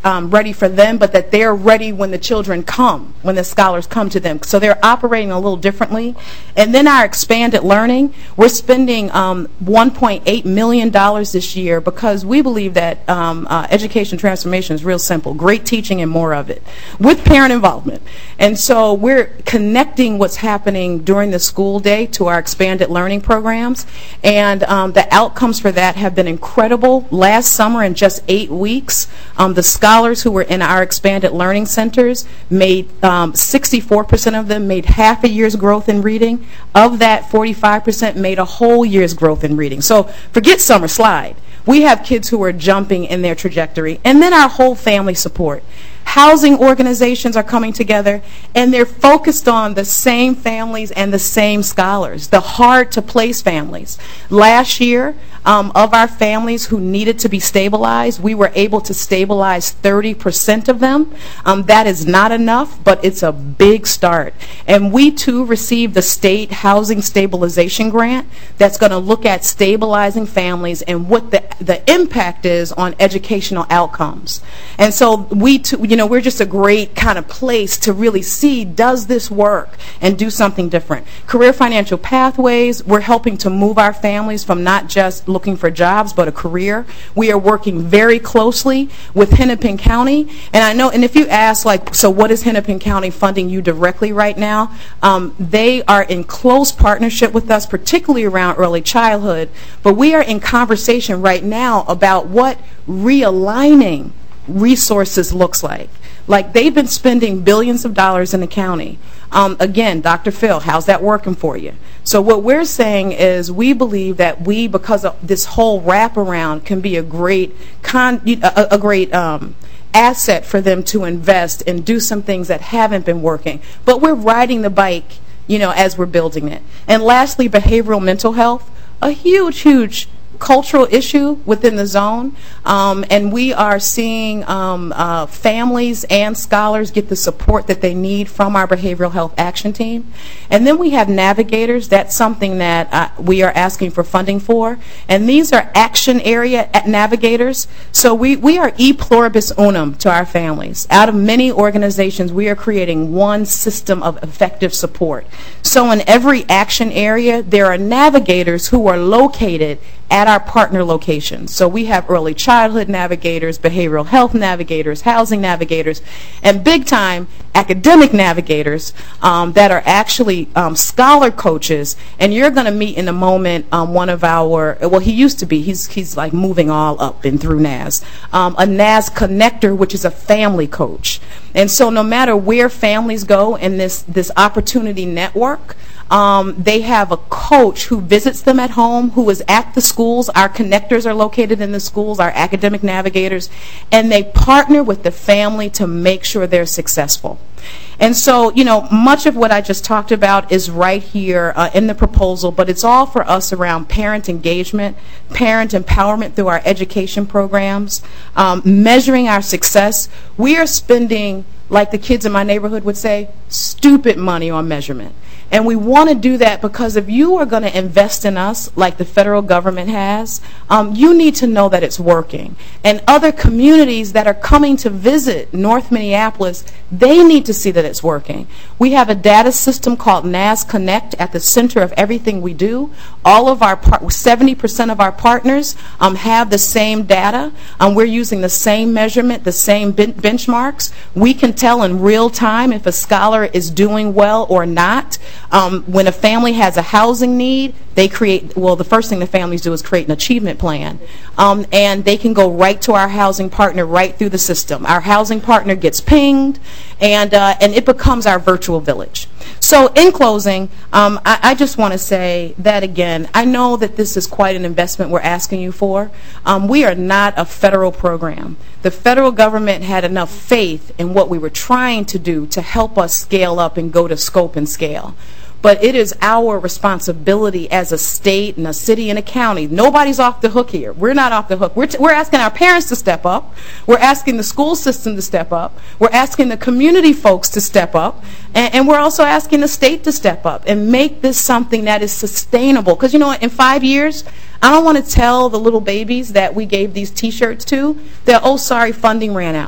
um, ready for them, but that they're ready when the children come, when the scholars come to them. So they're operating a little differently. And then our expanded learning, we're spending um, one point eight million dollars this year because we believe that um, uh, education transformation is real simple, great teaching and more of it, with parent involvement. And so we're connecting what's happening during the school day to our expanded learning programs, and um, the outcomes for that have been incredible. Last summer, in just eight weeks, um, the scholars who were in our expanded learning centers made um, sixty-four percent of them made half a year's growth in reading. Of that, forty-five percent made a whole year's growth in reading. So forget summer slide. We have kids who are jumping in their trajectory. And then our whole family support. Housing organizations are coming together, and they're focused on the same families and the same scholars, the hard-to-place families. Last year, um, of our families who needed to be stabilized, we were able to stabilize thirty percent of them. Um, that is not enough, but it's a big start. And we, too, received the state housing stabilization grant that's going to look at stabilizing families and what the, the impact is on educational outcomes. And so we, too, you know, we're just a great kind of place to really see, does this work, and do something different. Career Financial Pathways, we're helping to move our families from not just looking for jobs, but a career. We are working very closely with Hennepin County. And I know, and if you ask, like, so what is Hennepin County funding you directly right now? Um, they are in close partnership with us, particularly around early childhood. But we are in conversation right now about what realigning resources looks like. Like, they've been spending billions of dollars in the county. Um, again, Doctor Phil, how's that working for you? So what we're saying is we believe that we, because of this whole wraparound, can be a great, con a, a great um, asset for them to invest and do some things that haven't been working. But we're riding the bike, you know, as we're building it. And lastly, behavioral mental health, a huge, huge cultural issue within the zone, um, and we are seeing um, uh, families and scholars get the support that they need from our behavioral health action team. And then we have navigators. That's something that uh, we are asking for funding for, and these are action area navigators. So we, we are e pluribus unum to our families. Out of many organizations, we are creating one system of effective support. So in every action area, there are navigators who are located at our partner locations. So we have early childhood navigators, behavioral health navigators, housing navigators, and big time academic navigators um, that are actually um, scholar coaches. And you're going to meet in a moment um, one of our, well, he used to be, he's, he's like moving all up and through N A S, um, a N A S connector, which is a family coach. And so no matter where families go in this, this opportunity network, Um, they have a coach who visits them at home, who is at the schools. Our connectors are located in the schools, our academic navigators, and they partner with the family to make sure they're successful. And so, you know, much of what I just talked about is right here uh, in the proposal, but it's all for us around parent engagement, parent empowerment through our education programs, um, measuring our success. We are spending, like the kids in my neighborhood would say, stupid money on measurement. And we want to do that because if you are going to invest in us like the federal government has, um, you need to know that it's working. And other communities that are coming to visit North Minneapolis, they need to see that it's working. We have a data system called N A S Connect at the center of everything we do. All of our, seventy percent of our partners um, have the same data. Um, we're using the same measurement, the same ben benchmarks. We can tell in real time if a scholar is doing well or not. Um, when a family has a housing need, they create, well, the first thing the families do is create an achievement plan. Um, and they can go right to our housing partner right through the system. Our housing partner gets pinged, and, uh, and it becomes our virtual village. So in closing, um, I, I just want to say that again, I know that this is quite an investment we're asking you for. Um, we are not a federal program. The federal government had enough faith in what we were trying to do to help us scale up and go to scope and scale. But it is our responsibility as a state and a city and a county. Nobody's off the hook here. We're not off the hook. We're, t we're asking our parents to step up. We're asking the school system to step up. We're asking the community folks to step up. And, and we're also asking the state to step up and make this something that is sustainable. Because, you know, in five years, I don't want to tell the little babies that we gave these T-shirts to that, oh, sorry, funding ran out.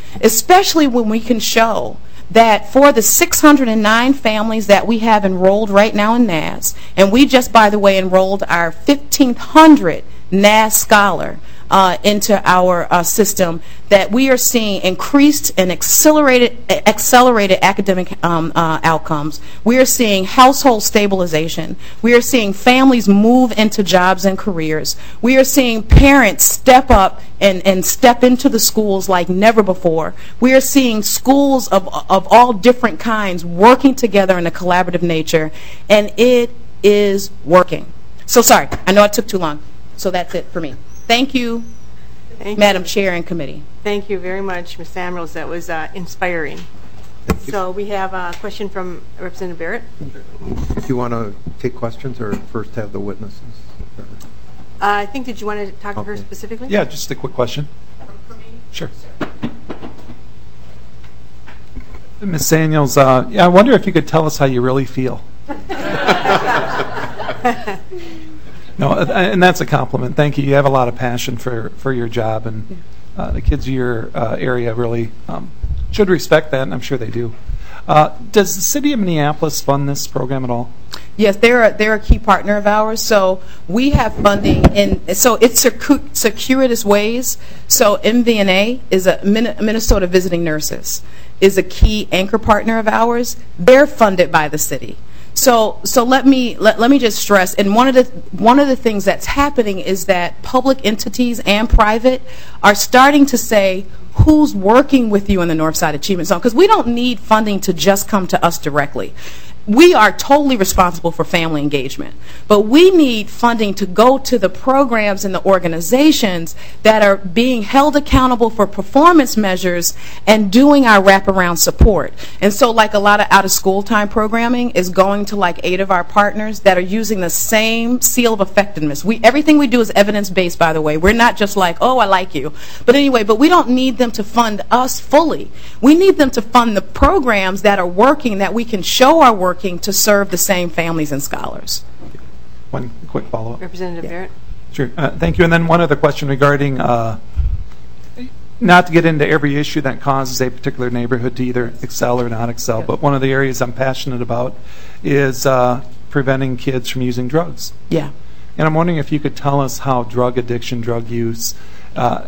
especially when we can show that for the six hundred nine families that we have enrolled right now in N A S, and we just, by the way, enrolled our fifteen hundred N A S scholar uh, into our uh, system, that we are seeing increased and accelerated accelerated academic um, uh, outcomes. We are seeing household stabilization. We are seeing families move into jobs and careers. We are seeing parents step up and, and step into the schools like never before. We are seeing schools of, of all different kinds working together in a collaborative nature, and it is working. So sorry, I know I took too long. So that's it for me. Thank you, Thank Madam you. Chair and Committee. Thank you very much, Miz Samuels. That was uh, inspiring. So we have a question from Representative Barrett. Do you want to take questions or first have the witnesses? Uh, I think, did you want to talk okay. to her specifically? Yeah, just a quick question. For me? Sure. Miz Samuels, uh, yeah, I wonder if you could tell us how you really feel. No, and that's a compliment. Thank you. You have a lot of passion for, for your job, and uh, the kids of your uh, area really um, should respect that, and I'm sure they do. Uh, does the City of Minneapolis fund this program at all? Yes, they're a, they're a key partner of ours. So we have funding, in so it's circu- circuitous ways. So M V N A is a Min- Minnesota Visiting Nurses is a key anchor partner of ours. They're funded by the city. So, so let me let, let me just stress, and one of the one of the things that's happening is that public entities and private are starting to say, who's working with you in the Northside Achievement Zone? Because we don't need funding to just come to us directly. We are totally responsible for family engagement, but we need funding to go to the programs and the organizations that are being held accountable for performance measures and doing our wraparound support. And so like a lot of out-of-school time programming is going to like eight of our partners that are using the same seal of effectiveness. We, everything we do is evidence-based, by the way. We're not just like, oh, I like you. But anyway, but we don't need them to fund us fully. We need them to fund the programs that are working, that we can show are working to serve the same families and scholars. One quick follow-up. Representative yeah. Barrett. Sure. Uh, thank you. And then one other question regarding, uh, not to get into every issue that causes a particular neighborhood to either excel or not excel, yeah. but one of the areas I'm passionate about is uh, preventing kids from using drugs. Yeah. And I'm wondering if you could tell us how drug addiction, drug use, uh,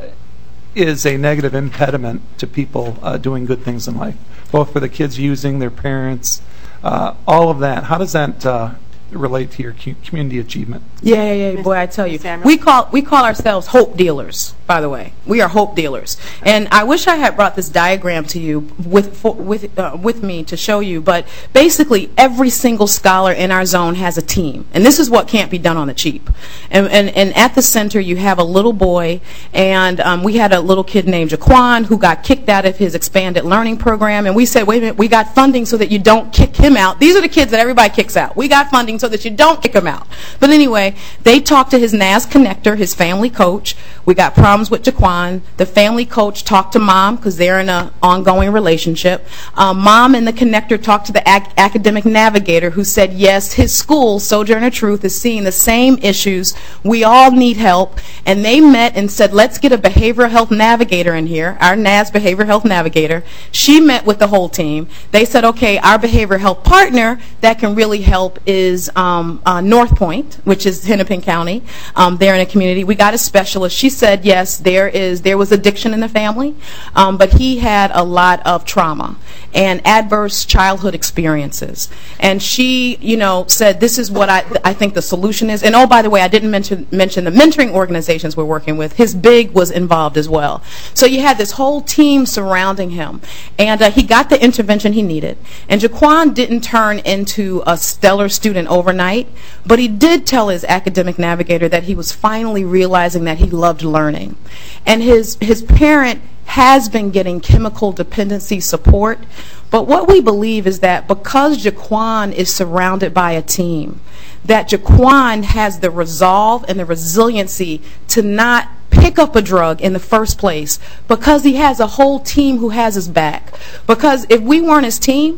is a negative impediment to people uh, doing good things in life, both for the kids using, their parents, Uh, all of that. How does that uh, relate to your community achievement? Yeah, yeah, yeah. Boy, I tell you, we call we call ourselves hope dealers. By the way, we are hope dealers, and I wish I had brought this diagram to you with for, with uh, with me to show you. But basically, every single scholar in our zone has a team, and this is what can't be done on the cheap. And and, and at the center, you have a little boy, and um, we had a little kid named Jaquan who got kicked out of his expanded learning program, and we said, wait a minute, we got funding so that you don't kick him out. These are the kids that everybody kicks out. We got funding so that you don't kick them out. But anyway, they talked to his N A S connector, his family coach. We got problems with Jaquan. The family coach talked to mom because they're in an ongoing relationship. Um, mom and the connector talked to the ac- academic navigator who said, yes, his school, Sojourner Truth, is seeing the same issues. We all need help. And they met and said, let's get a behavioral health navigator in here, our N A S behavioral health navigator. She met with the whole team. They said, okay, our behavioral health partner that can really help is um, uh, North Point, which is Hennepin County. Um, they're in a community. We got a specialist. She said, yes, there is there was addiction in the family, um, but he had a lot of trauma and adverse childhood experiences. And she, you know, said, this is what I I think the solution is. And oh, by the way, I didn't mention mention the mentoring organizations we're working with. His big was involved as well. So you had this whole team surrounding him, and uh, he got the intervention he needed. And Jaquan didn't turn into a stellar student overnight, but he did tell his academic navigator that he was finally realizing that he loved learning. And his his parent has been getting chemical dependency support, but what we believe is that because Jaquan is surrounded by a team, that Jaquan has the resolve and the resiliency to not pick up a drug in the first place because he has a whole team who has his back. Because if we weren't his team,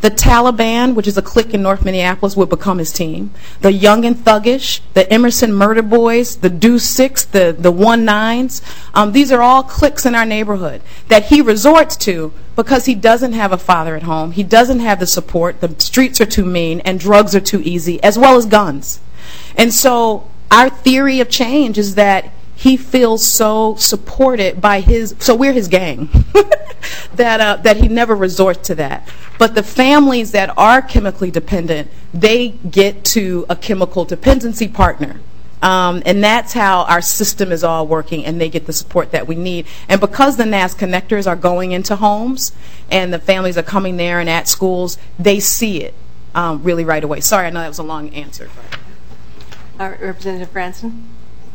The Taliban, which is a clique in North Minneapolis, would become his team. The Young and Thuggish, the Emerson Murder Boys, the Do Six, the, the One Nines. Um, these are all cliques in our neighborhood that he resorts to because he doesn't have a father at home. He doesn't have the support. The streets are too mean and drugs are too easy, as well as guns. And so our theory of change is that he feels so supported by his, so we're his gang, that uh, that he never resorts to that. But the families that are chemically dependent, they get to a chemical dependency partner. Um, and that's how our system is all working, and they get the support that we need. And because the N A S connectors are going into homes and the families are coming there and at schools, they see it um, really right away. Sorry, I know that was a long answer. Uh, Representative Franson.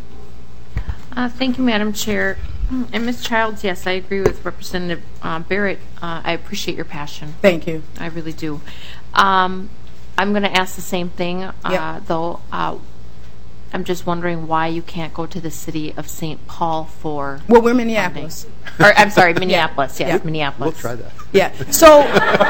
Uh, thank you, Madam Chair. And Miz Childs, yes, I agree with Representative uh, Barrett. Uh, I appreciate your passion. Thank you. I really do. Um, I'm going to ask the same thing, uh, Yep. though. Uh, I'm just wondering why you can't go to the city of Saint Paul for. Well, we're Minneapolis. Or, I'm sorry, Minneapolis. Yes, Yeah. Minneapolis. We'll try that. Yeah. So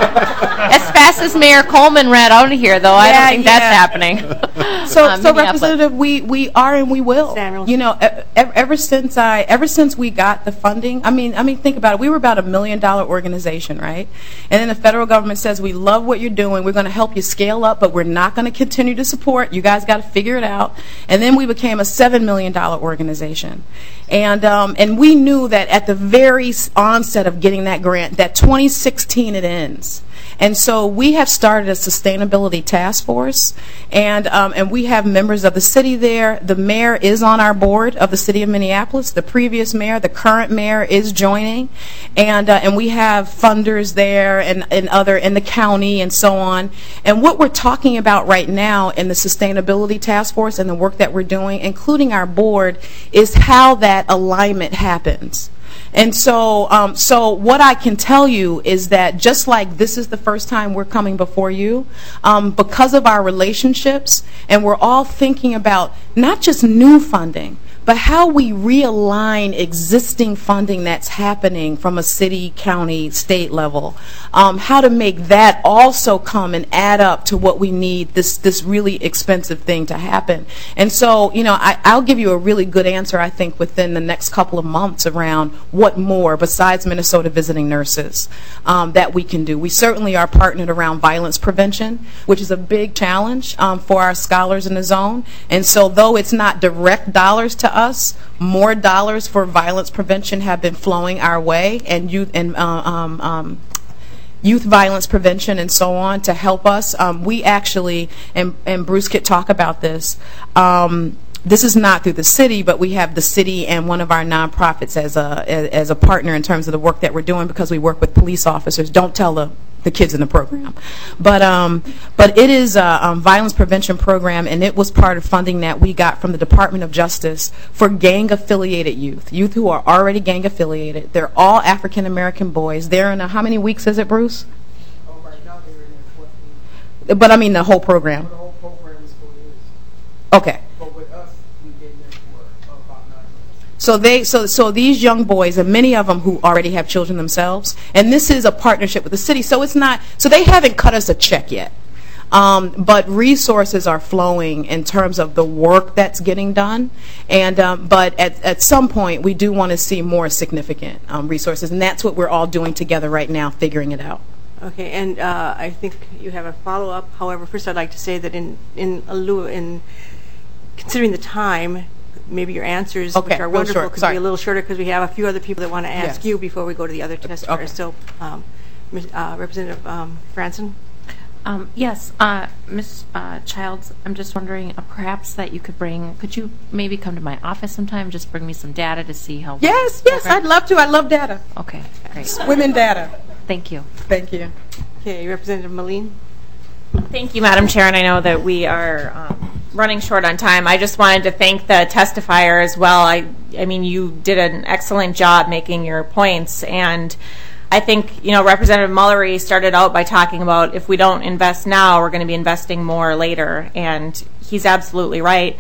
as fast as Mayor Coleman ran out of here, though, I don't Yeah, think yeah. that's happening. So, Uh, so Minneapolis. Representative, we, we are and we will. Samuels. You know, e- ever, ever since I, ever since we got the funding, I mean, I mean, think about it. We were about a million dollar organization, right? And then the federal government says, we love what you're doing. We're going to help you scale up, but we're not going to continue to support. You guys got to figure it out. And then we became a seven million dollar organization, and um, and we knew that at the very onset of getting that grant, that twenty sixteen it ends. And so we have started a sustainability task force, and um, and we have members of the city there. The mayor is on our board of the city of Minneapolis. The previous mayor, the current mayor, is joining, and uh, and we have funders there and, and other in the county and so on. And what we're talking about right now in the sustainability task force and the work that we're doing, including our board, is how that alignment happens. And so, um, so what I can tell you is that just like this is the first time we're coming before you, um, because of our relationships, and we're all thinking about not just new funding, but how we realign existing funding that's happening from a city, county, state level, um, how to make that also come and add up to what we need, this this really expensive thing to happen. And so, you know, I, I'll give you a really good answer, I think, within the next couple of months around what more, besides Minnesota Visiting Nurses, um, that we can do. We certainly are partnered around violence prevention, which is a big challenge um, for our scholars in the zone. And so though it's not direct dollars to us, more dollars for violence prevention have been flowing our way, and youth and uh, um, um, youth violence prevention and so on to help us. Um, we actually, and, and Bruce could talk about this, um, this is not through the city, but we have the city and one of our nonprofits as a as, as a partner in terms of the work that we're doing, because we work with police officers. Don't tell the the kids in the program, but um, but it is a um, violence prevention program, and it was part of funding that we got from the Department of Justice for gang-affiliated youth, youth who are already gang-affiliated. They're all African American boys. They're in a, how many weeks is it, Bruce? Oh, right now they're in their fourth week. But I mean the whole program. The whole program is four years. Okay. But with us, we've been there for about nine months. So they, so so these young boys, and many of them who already have children themselves, and this is a partnership with the city. So it's not, so they haven't cut us a check yet, um, but resources are flowing in terms of the work that's getting done. And um, but at at some point, we do want to see more significant um, resources, and that's what we're all doing together right now, figuring it out. Okay, and uh, I think you have a follow-up. However, first I'd like to say that in in a lieu, in considering the time, maybe your answers, Okay, which are real wonderful, short, could sorry. be a little shorter because we have a few other people that want to ask Yes. you before we go to the other testifiers. Okay. So, um, Miz- uh, Representative um, Franson? Um, yes, uh, Miz Uh, Childs, I'm just wondering, uh, perhaps that you could bring, could you maybe come to my office sometime, just bring me some data to see how. Yes, yes, I'd love to. I love data. Okay, great. Women data. Thank you. Thank you. Okay, Representative Moline? Thank you, Madam Chair, and I know that we are um, running short on time. I just wanted to thank the testifier as well. I, I mean, you did an excellent job making your points, and I think, you know, Representative Mullery started out by talking about if we don't invest now, we're going to be investing more later, and he's absolutely right.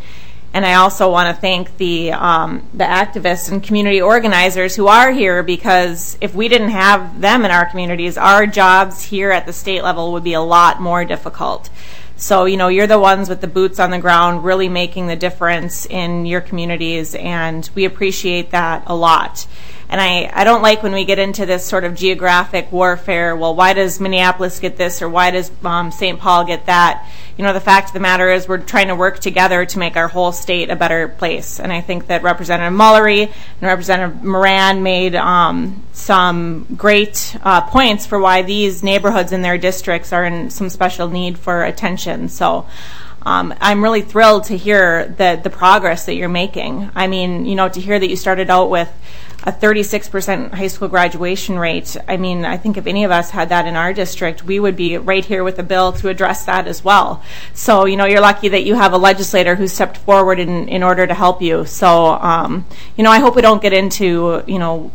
And I also want to thank the um, the activists and community organizers who are here, because if we didn't have them in our communities, our jobs here at the state level would be a lot more difficult. So, you know, you're the ones with the boots on the ground really making the difference in your communities, and we appreciate that a lot. And I, I don't like when we get into this sort of geographic warfare. Well, why does Minneapolis get this, or why does um, Saint Paul get that? You know, the fact of the matter is we're trying to work together to make our whole state a better place. And I think that Representative Mullery and Representative Moran made um, some great uh, points for why these neighborhoods in their districts are in some special need for attention. So um, I'm really thrilled to hear the, the progress that you're making. I mean, you know, to hear that you started out with a thirty-six percent high school graduation rate. I mean, I think if any of us had that in our district, we would be right here with a bill to address that as well. So, you know, you're lucky that you have a legislator who stepped forward in, in order to help you. So, um, you know, I hope we don't get into, you know,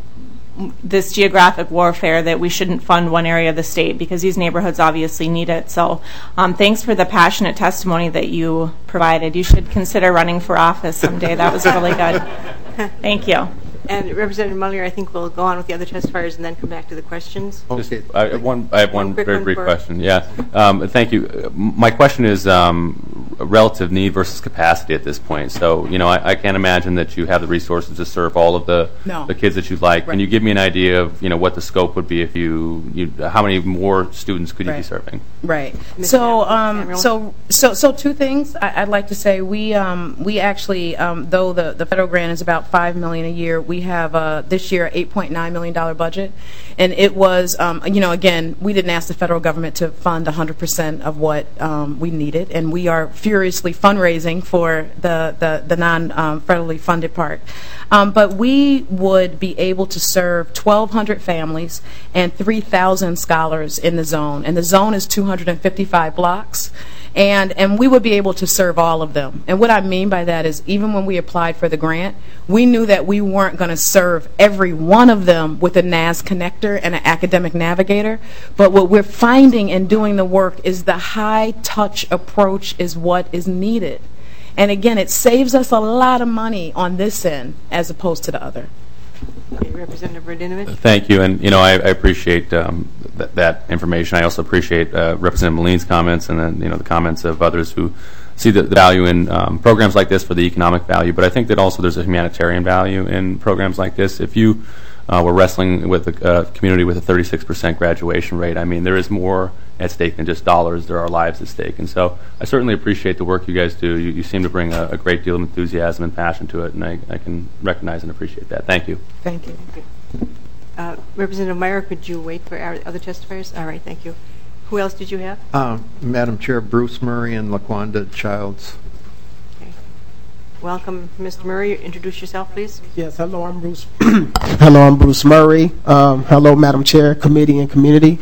this geographic warfare that we shouldn't fund one area of the state, because these neighborhoods obviously need it. So um, thanks for the passionate testimony that you provided. You should consider running for office someday. That was really good. Thank you. And Representative Muller, I think we'll go on with the other testifiers and then come back to the questions. Okay. I have one, I have one Quick very one brief for- question. Yeah. Um, thank you. Uh, My question is um, relative need versus capacity at this point. So, you know, I, I can't imagine that you have the resources to serve all of the No. the kids that you'd like. Can you give me an idea of, you know, what the scope would be if you, you how many more students could you be Right. serving? Right. Miz So, Samuel? um, so, so, so two things I, I'd like to say. We, um, we actually, um, though the, the federal grant is about five million a year, we have uh, this year eight point nine million dollar budget, and it was, um, you know, again, we didn't ask the federal government to fund one hundred percent of what um, we needed, and we are furiously fundraising for the the, the non um, federally funded part. Um, but we would be able to serve twelve hundred families and three thousand scholars in the zone. And the zone is two hundred fifty-five blocks. And, and we would be able to serve all of them. And what I mean by that is, even when we applied for the grant, we knew that we weren't going to serve every one of them with a N A S connector and an academic navigator. But what we're finding in doing the work is the high-touch approach is what is needed. And again, it saves us a lot of money on this end as opposed to the other. Okay, Representative Radinovich. Thank you, and you know I, I appreciate um, th that information. I also appreciate uh, Representative Moline's comments, and then you know the comments of others who see the, the value in um, programs like this for the economic value. But I think that also there's a humanitarian value in programs like this. If you uh, were wrestling with a uh, community with a thirty-six percent graduation rate, I mean there is more at stake than just dollars. There are lives at stake, and so I certainly appreciate the work you guys do. You, you seem to bring a, a great deal of enthusiasm and passion to it, and I, I can recognize and appreciate that. Thank you. Thank you. Thank you. Uh, Representative Meyer, could you wait for our other testifiers? All right, thank you. Who else did you have? Uh, Madam Chair, Bruce Murray and LaQuanda Childs. Okay. Welcome, Mister Murray. Introduce yourself, please. Yes, hello, I'm Bruce. Hello, I'm Bruce Murray. Um, hello, Madam Chair, Committee and Community.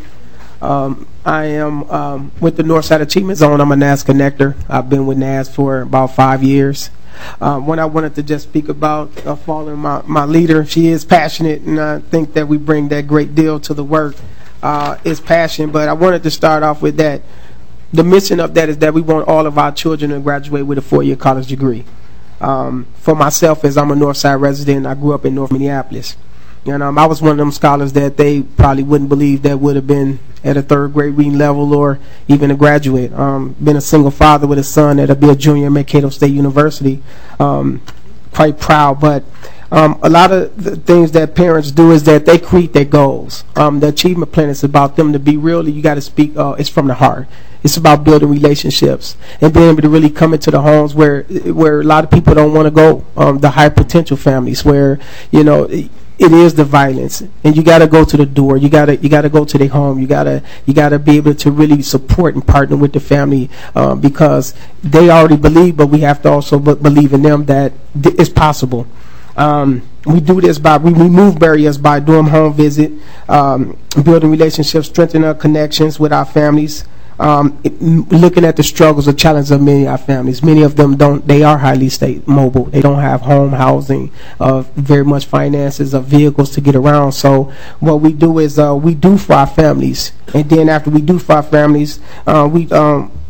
Um, I am um, with the Northside Achievement Zone. I'm a N A S connector. I've been with N A S for about five years. Um, what I wanted to just speak about, uh, following my, my leader, she is passionate, and I think that we bring that great deal to the work, uh, is passion. But I wanted to start off with that. The mission of that is that we want all of our children to graduate with a four-year college degree. Um, for myself, as I'm a Northside resident, I grew up in North Minneapolis. And um, I was one of them scholars that they probably wouldn't believe that would have been at a third grade reading level or even a graduate. Um, been a single father with a son that'll be a junior at Mankato State University. Um, quite proud, but um, a lot of the things that parents do is that they create their goals. Um, the achievement plan is about them to be real. You got to speak. Uh, it's from the heart. It's about building relationships and being able to really come into the homes where where a lot of people don't want to go. Um, the high potential families where you know. It is the violence, and you got to go to the door. You got to you got to go to their home. You got to you got to be able to really support and partner with the family um, because they already believe, but we have to also b believe in them that th it's possible. Um, we do this by we remove barriers by doing home visit, um, building relationships, strengthening our connections with our families. Um, it, looking at the struggles or challenges of many of our families. Many of them don't, they are highly state mobile. They don't have home, housing, uh, very much finances, or vehicles to get around. So what we do is uh, we do for our families. And then after we do for our families, uh, we um,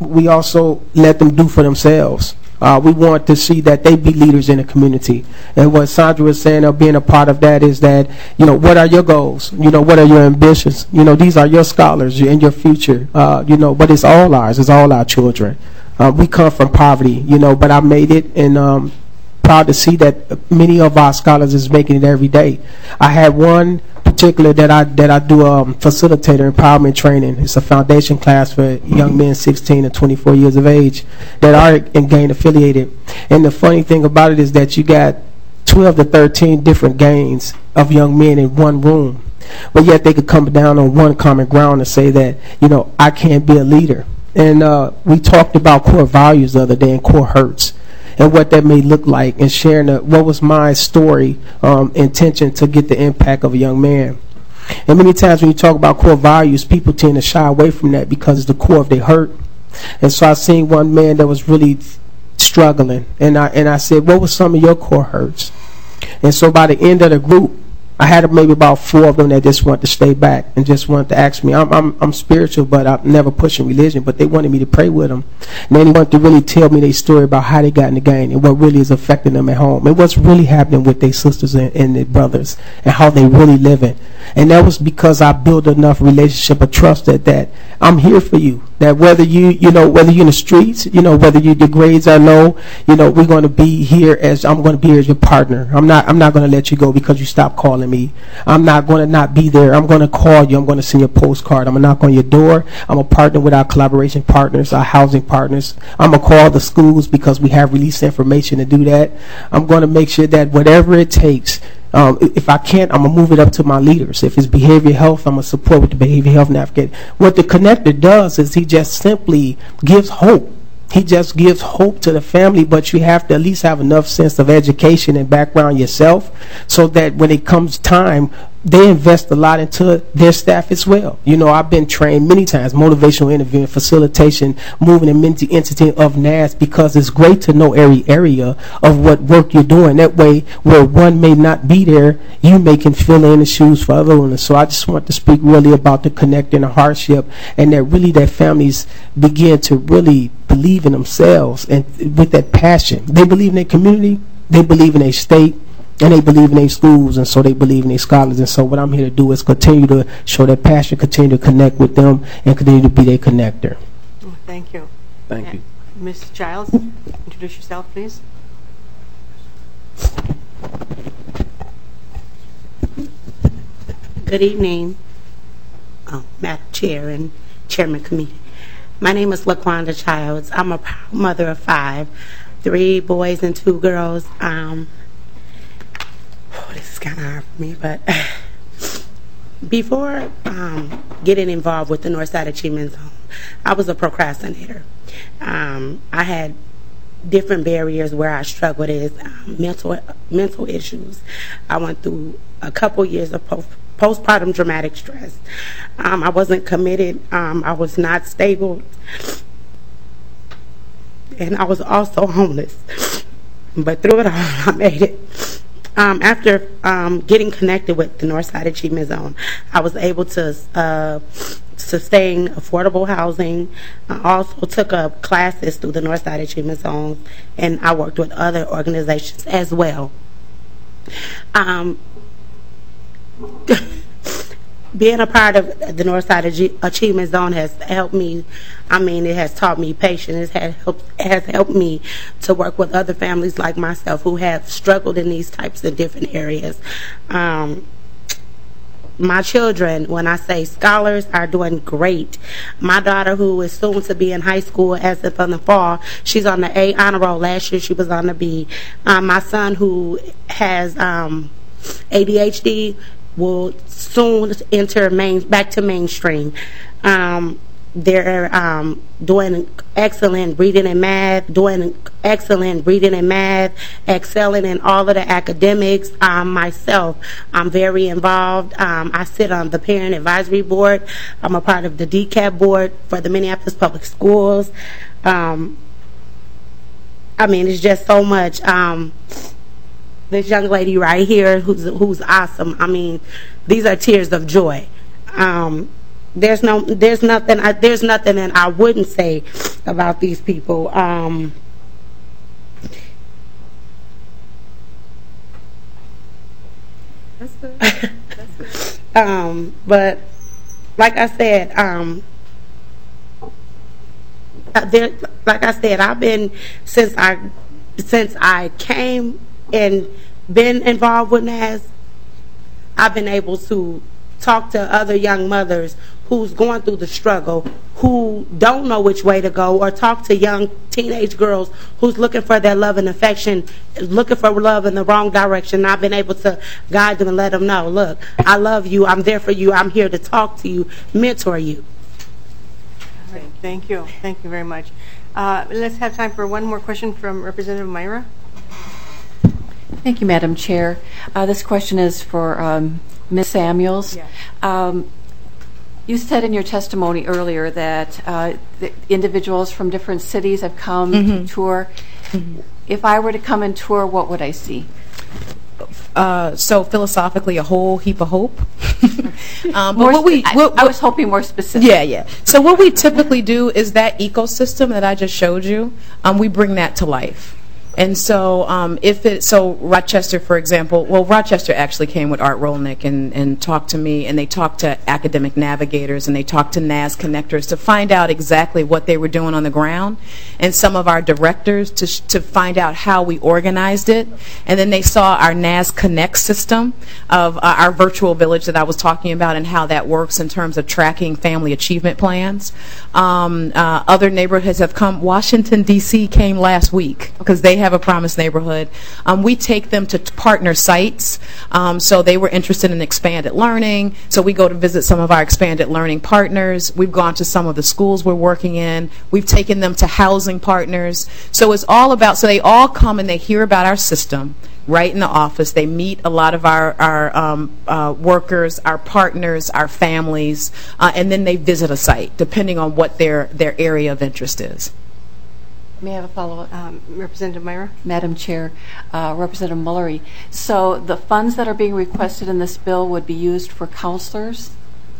we also let them do for themselves. Uh, we want to see that they be leaders in the community. And what Sandra was saying of being a part of that is that, you know, what are your goals? You know, what are your ambitions? You know, these are your scholars in your future. Uh, you know, but it's all ours. It's all our children. Uh, we come from poverty, you know, but I made it, and um, proud to see that many of our scholars is making it every day. I had one particular that I that I do um, facilitator empowerment training. It's a foundation class for young men sixteen to twenty-four years of age that are in gang affiliated. And the funny thing about it is that you got twelve to thirteen different gangs of young men in one room, but yet they could come down on one common ground and say that, you know, I can't be a leader. And uh, we talked about core values the other day and core hurts, and what that may look like, and sharing the, what was my story, um, intention to get the impact of a young man. And many times when you talk about core values, people tend to shy away from that because it's the core of their hurt. And so I seen one man that was really struggling, and I and I said, what was some of your core hurts? And so by the end of the group, I had maybe about four of them that just wanted to stay back and just wanted to ask me. I'm I'm, I'm spiritual, but I'm never pushing religion. But they wanted me to pray with them, and then they wanted to really tell me their story about how they got in the gang and what really is affecting them at home and what's really happening with their sisters and, and their brothers and how they really living. And that was because I built enough relationship of trust that that I'm here for you. That whether you you know whether you're in the streets, you know whether you, your grades are low, you know we're going to be here as I'm going to be here as your partner. I'm not I'm not going to let you go because you stopped calling me. I'm not going to not be there. I'm going to call you. I'm going to send you a postcard. I'm going to knock on your door. I'm a partner with our collaboration partners, our housing partners. I'm going to call the schools because we have released information to do that. I'm going to make sure that whatever it takes, Um, if I can't, I'm going to move it up to my leaders. If it's behavioral health, I'm going to support with the behavioral health navigator. What the connector does is he just simply gives hope. He just gives hope to the family, but you have to at least have enough sense of education and background yourself so that when it comes time, they invest a lot into their staff as well. You know, I've been trained many times, motivational interviewing, facilitation, moving and mental entity of N A S, because it's great to know every area of what work you're doing. That way, where one may not be there, you may can fill in the shoes for other ones. So I just want to speak really about the connect and the hardship, and that really that families begin to really believe in themselves and with that passion. They believe in their community, they believe in their state, and they believe in their schools, and so they believe in their scholars. And so what I'm here to do is continue to show that passion, continue to connect with them, and continue to be their connector. Oh, thank you. Thank and you. Miz Childs, introduce yourself, please. Good evening, um, Madam Chair and Chairman Committee. My name is LaQuanda Childs. I'm a proud mother of five, three boys and two girls. Um, oh, this is kind of hard for me, but before um, getting involved with the Northside Achievement Zone, I was a procrastinator. Um, I had different barriers where I struggled with um, mental mental issues. I went through a couple years of post postpartum traumatic stress. Um, I wasn't committed. Um, I was not stable. And I was also homeless. But through it all, I made it. Um, after um, getting connected with the Northside Achievement Zone, I was able to uh, sustain affordable housing. I also took up classes through the Northside Achievement Zone, and I worked with other organizations as well. Um, being a part of the Northside Achievement Zone has helped me. I mean, it has taught me patience. It has helped, it has helped me to work with other families like myself who have struggled in these types of different areas. Um, my children, when I say scholars, are doing great. My daughter, who is soon to be in high school as of in the fall, she's on the A honor roll. Last year she was on the B. Um, my son, who has um, A D H D, will soon enter main, back to mainstream. Um, they're um, doing excellent reading and math, doing excellent reading and math, excelling in all of the academics. Um, myself, I'm very involved. Um, I sit on the Parent Advisory Board. I'm a part of the D C A B board for the Minneapolis Public Schools. Um, I mean, it's just so much. Um, This young lady right here, who's who's awesome. I mean, these are tears of joy. Um, there's no, there's nothing, I, there's nothing that I wouldn't say about these people. Um, That's good. That's good. um, but like I said, um, there, like I said, I've been since I since I came and been involved with N A S. I've been able to talk to other young mothers who's going through the struggle, who don't know which way to go, or talk to young teenage girls who's looking for their love and affection, looking for love in the wrong direction. I've been able to guide them and let them know, look, I love you, I'm there for you, I'm here to talk to you, mentor you. Great. Thank you. Thank you very much. Uh, let's have time for one more question from Representative Myra. Thank you, Madam Chair. Uh, this question is for um, Miz Samuels. Yeah. Um, you said in your testimony earlier that uh, the individuals from different cities have come Mm-hmm. to tour. Mm-hmm. If I were to come and tour, what would I see? Uh, so philosophically, a whole heap of hope. um, but More what we, spe- I- what, I was hoping more specific. Yeah, yeah. So what we typically do is that ecosystem that I just showed you, um, we bring that to life. And so um, if it, so Rochester, for example, well, Rochester actually came with Art Rolnick and, and talked to me, and they talked to academic navigators, and they talked to N A S connectors to find out exactly what they were doing on the ground, and some of our directors to, sh- to find out how we organized it. And then they saw our N A S Connect system of uh, our virtual village that I was talking about and how that works in terms of tracking family achievement plans. Um, uh, other neighborhoods have come. Washington, D C came last week because they have a promised neighborhood. Um, we take them to t- partner sites. Um, so they were interested in expanded learning. So we go to visit some of our expanded learning partners. We've gone to some of the schools we're working in. We've taken them to housing partners. So it's all about, so they all come and they hear about our system right in the office. They meet a lot of our, our um, uh, workers, our partners, our families, uh, and then they visit a site, depending on what their, their area of interest is. May I have a follow-up? Um, Representative Myra? Madam Chair, uh, Representative Mullery. So the funds that are being requested in this bill would be used for counselors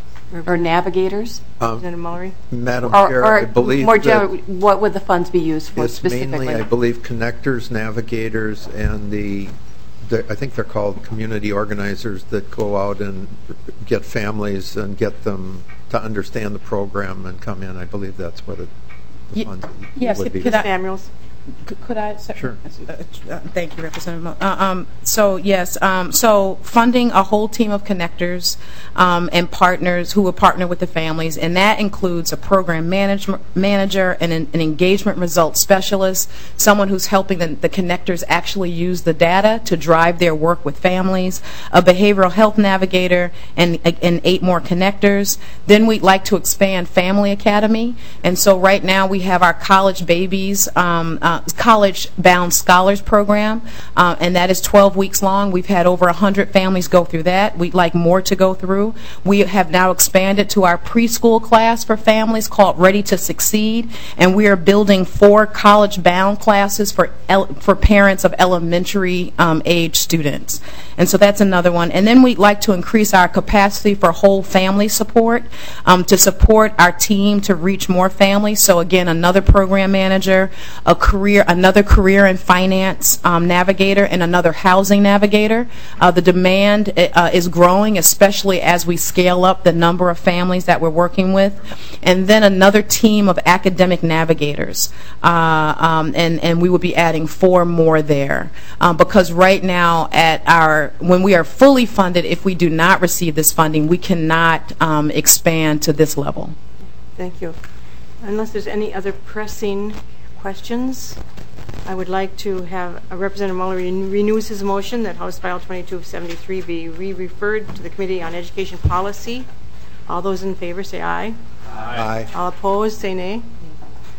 or navigators? Um, Representative Mullery? Madam Or, Chair, or I believe more that generally, what would the funds be used for it's specifically? mainly, I believe, connectors, navigators, and the, the, I think they're called community organizers that go out and get families and get them to understand the program and come in. I believe that's what it Ye- Yes, would be. could I, Samuels? Could, could I? Sure. Uh, uh, thank you, Representative. Mo- Uh, um, so yes, um, so funding a whole team of connectors um, and partners who will partner with the families, and that includes a program management manager and an, an engagement results specialist, someone who's helping the, the connectors actually use the data to drive their work with families, a behavioral health navigator, and, and eight more connectors. Then we'd like to expand Family Academy, and so right now we have our college babies. Um, uh, College-Bound Scholars Program, uh, and that is twelve weeks long. We've had over one hundred families go through that. We'd like more to go through. We have now expanded to our preschool class for families called Ready to Succeed, and we are building four college-bound classes for el- for parents of elementary um, age students. And so that's another one. And then we'd like to increase our capacity for whole family support, um, to support our team to reach more families. So again, another program manager, a career, another career and finance um, navigator, and another housing navigator. Uh, the demand uh, is growing, especially as we scale up the number of families that we're working with. And then another team of academic navigators. Uh, um, and, and we will be adding four more there. Um, because right now at our when we are fully funded, if we do not receive this funding, we cannot um, expand to this level. Thank you. Unless there's any other pressing questions, I would like to have a Representative Muller renews his motion that House File twenty-two seventy-three be re-referred to the Committee on Education Policy. All those in favor say aye. Aye. All opposed say nay.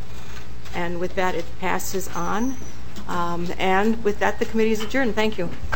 And with that, it passes on. Um, and with that, the committee is adjourned. Thank you.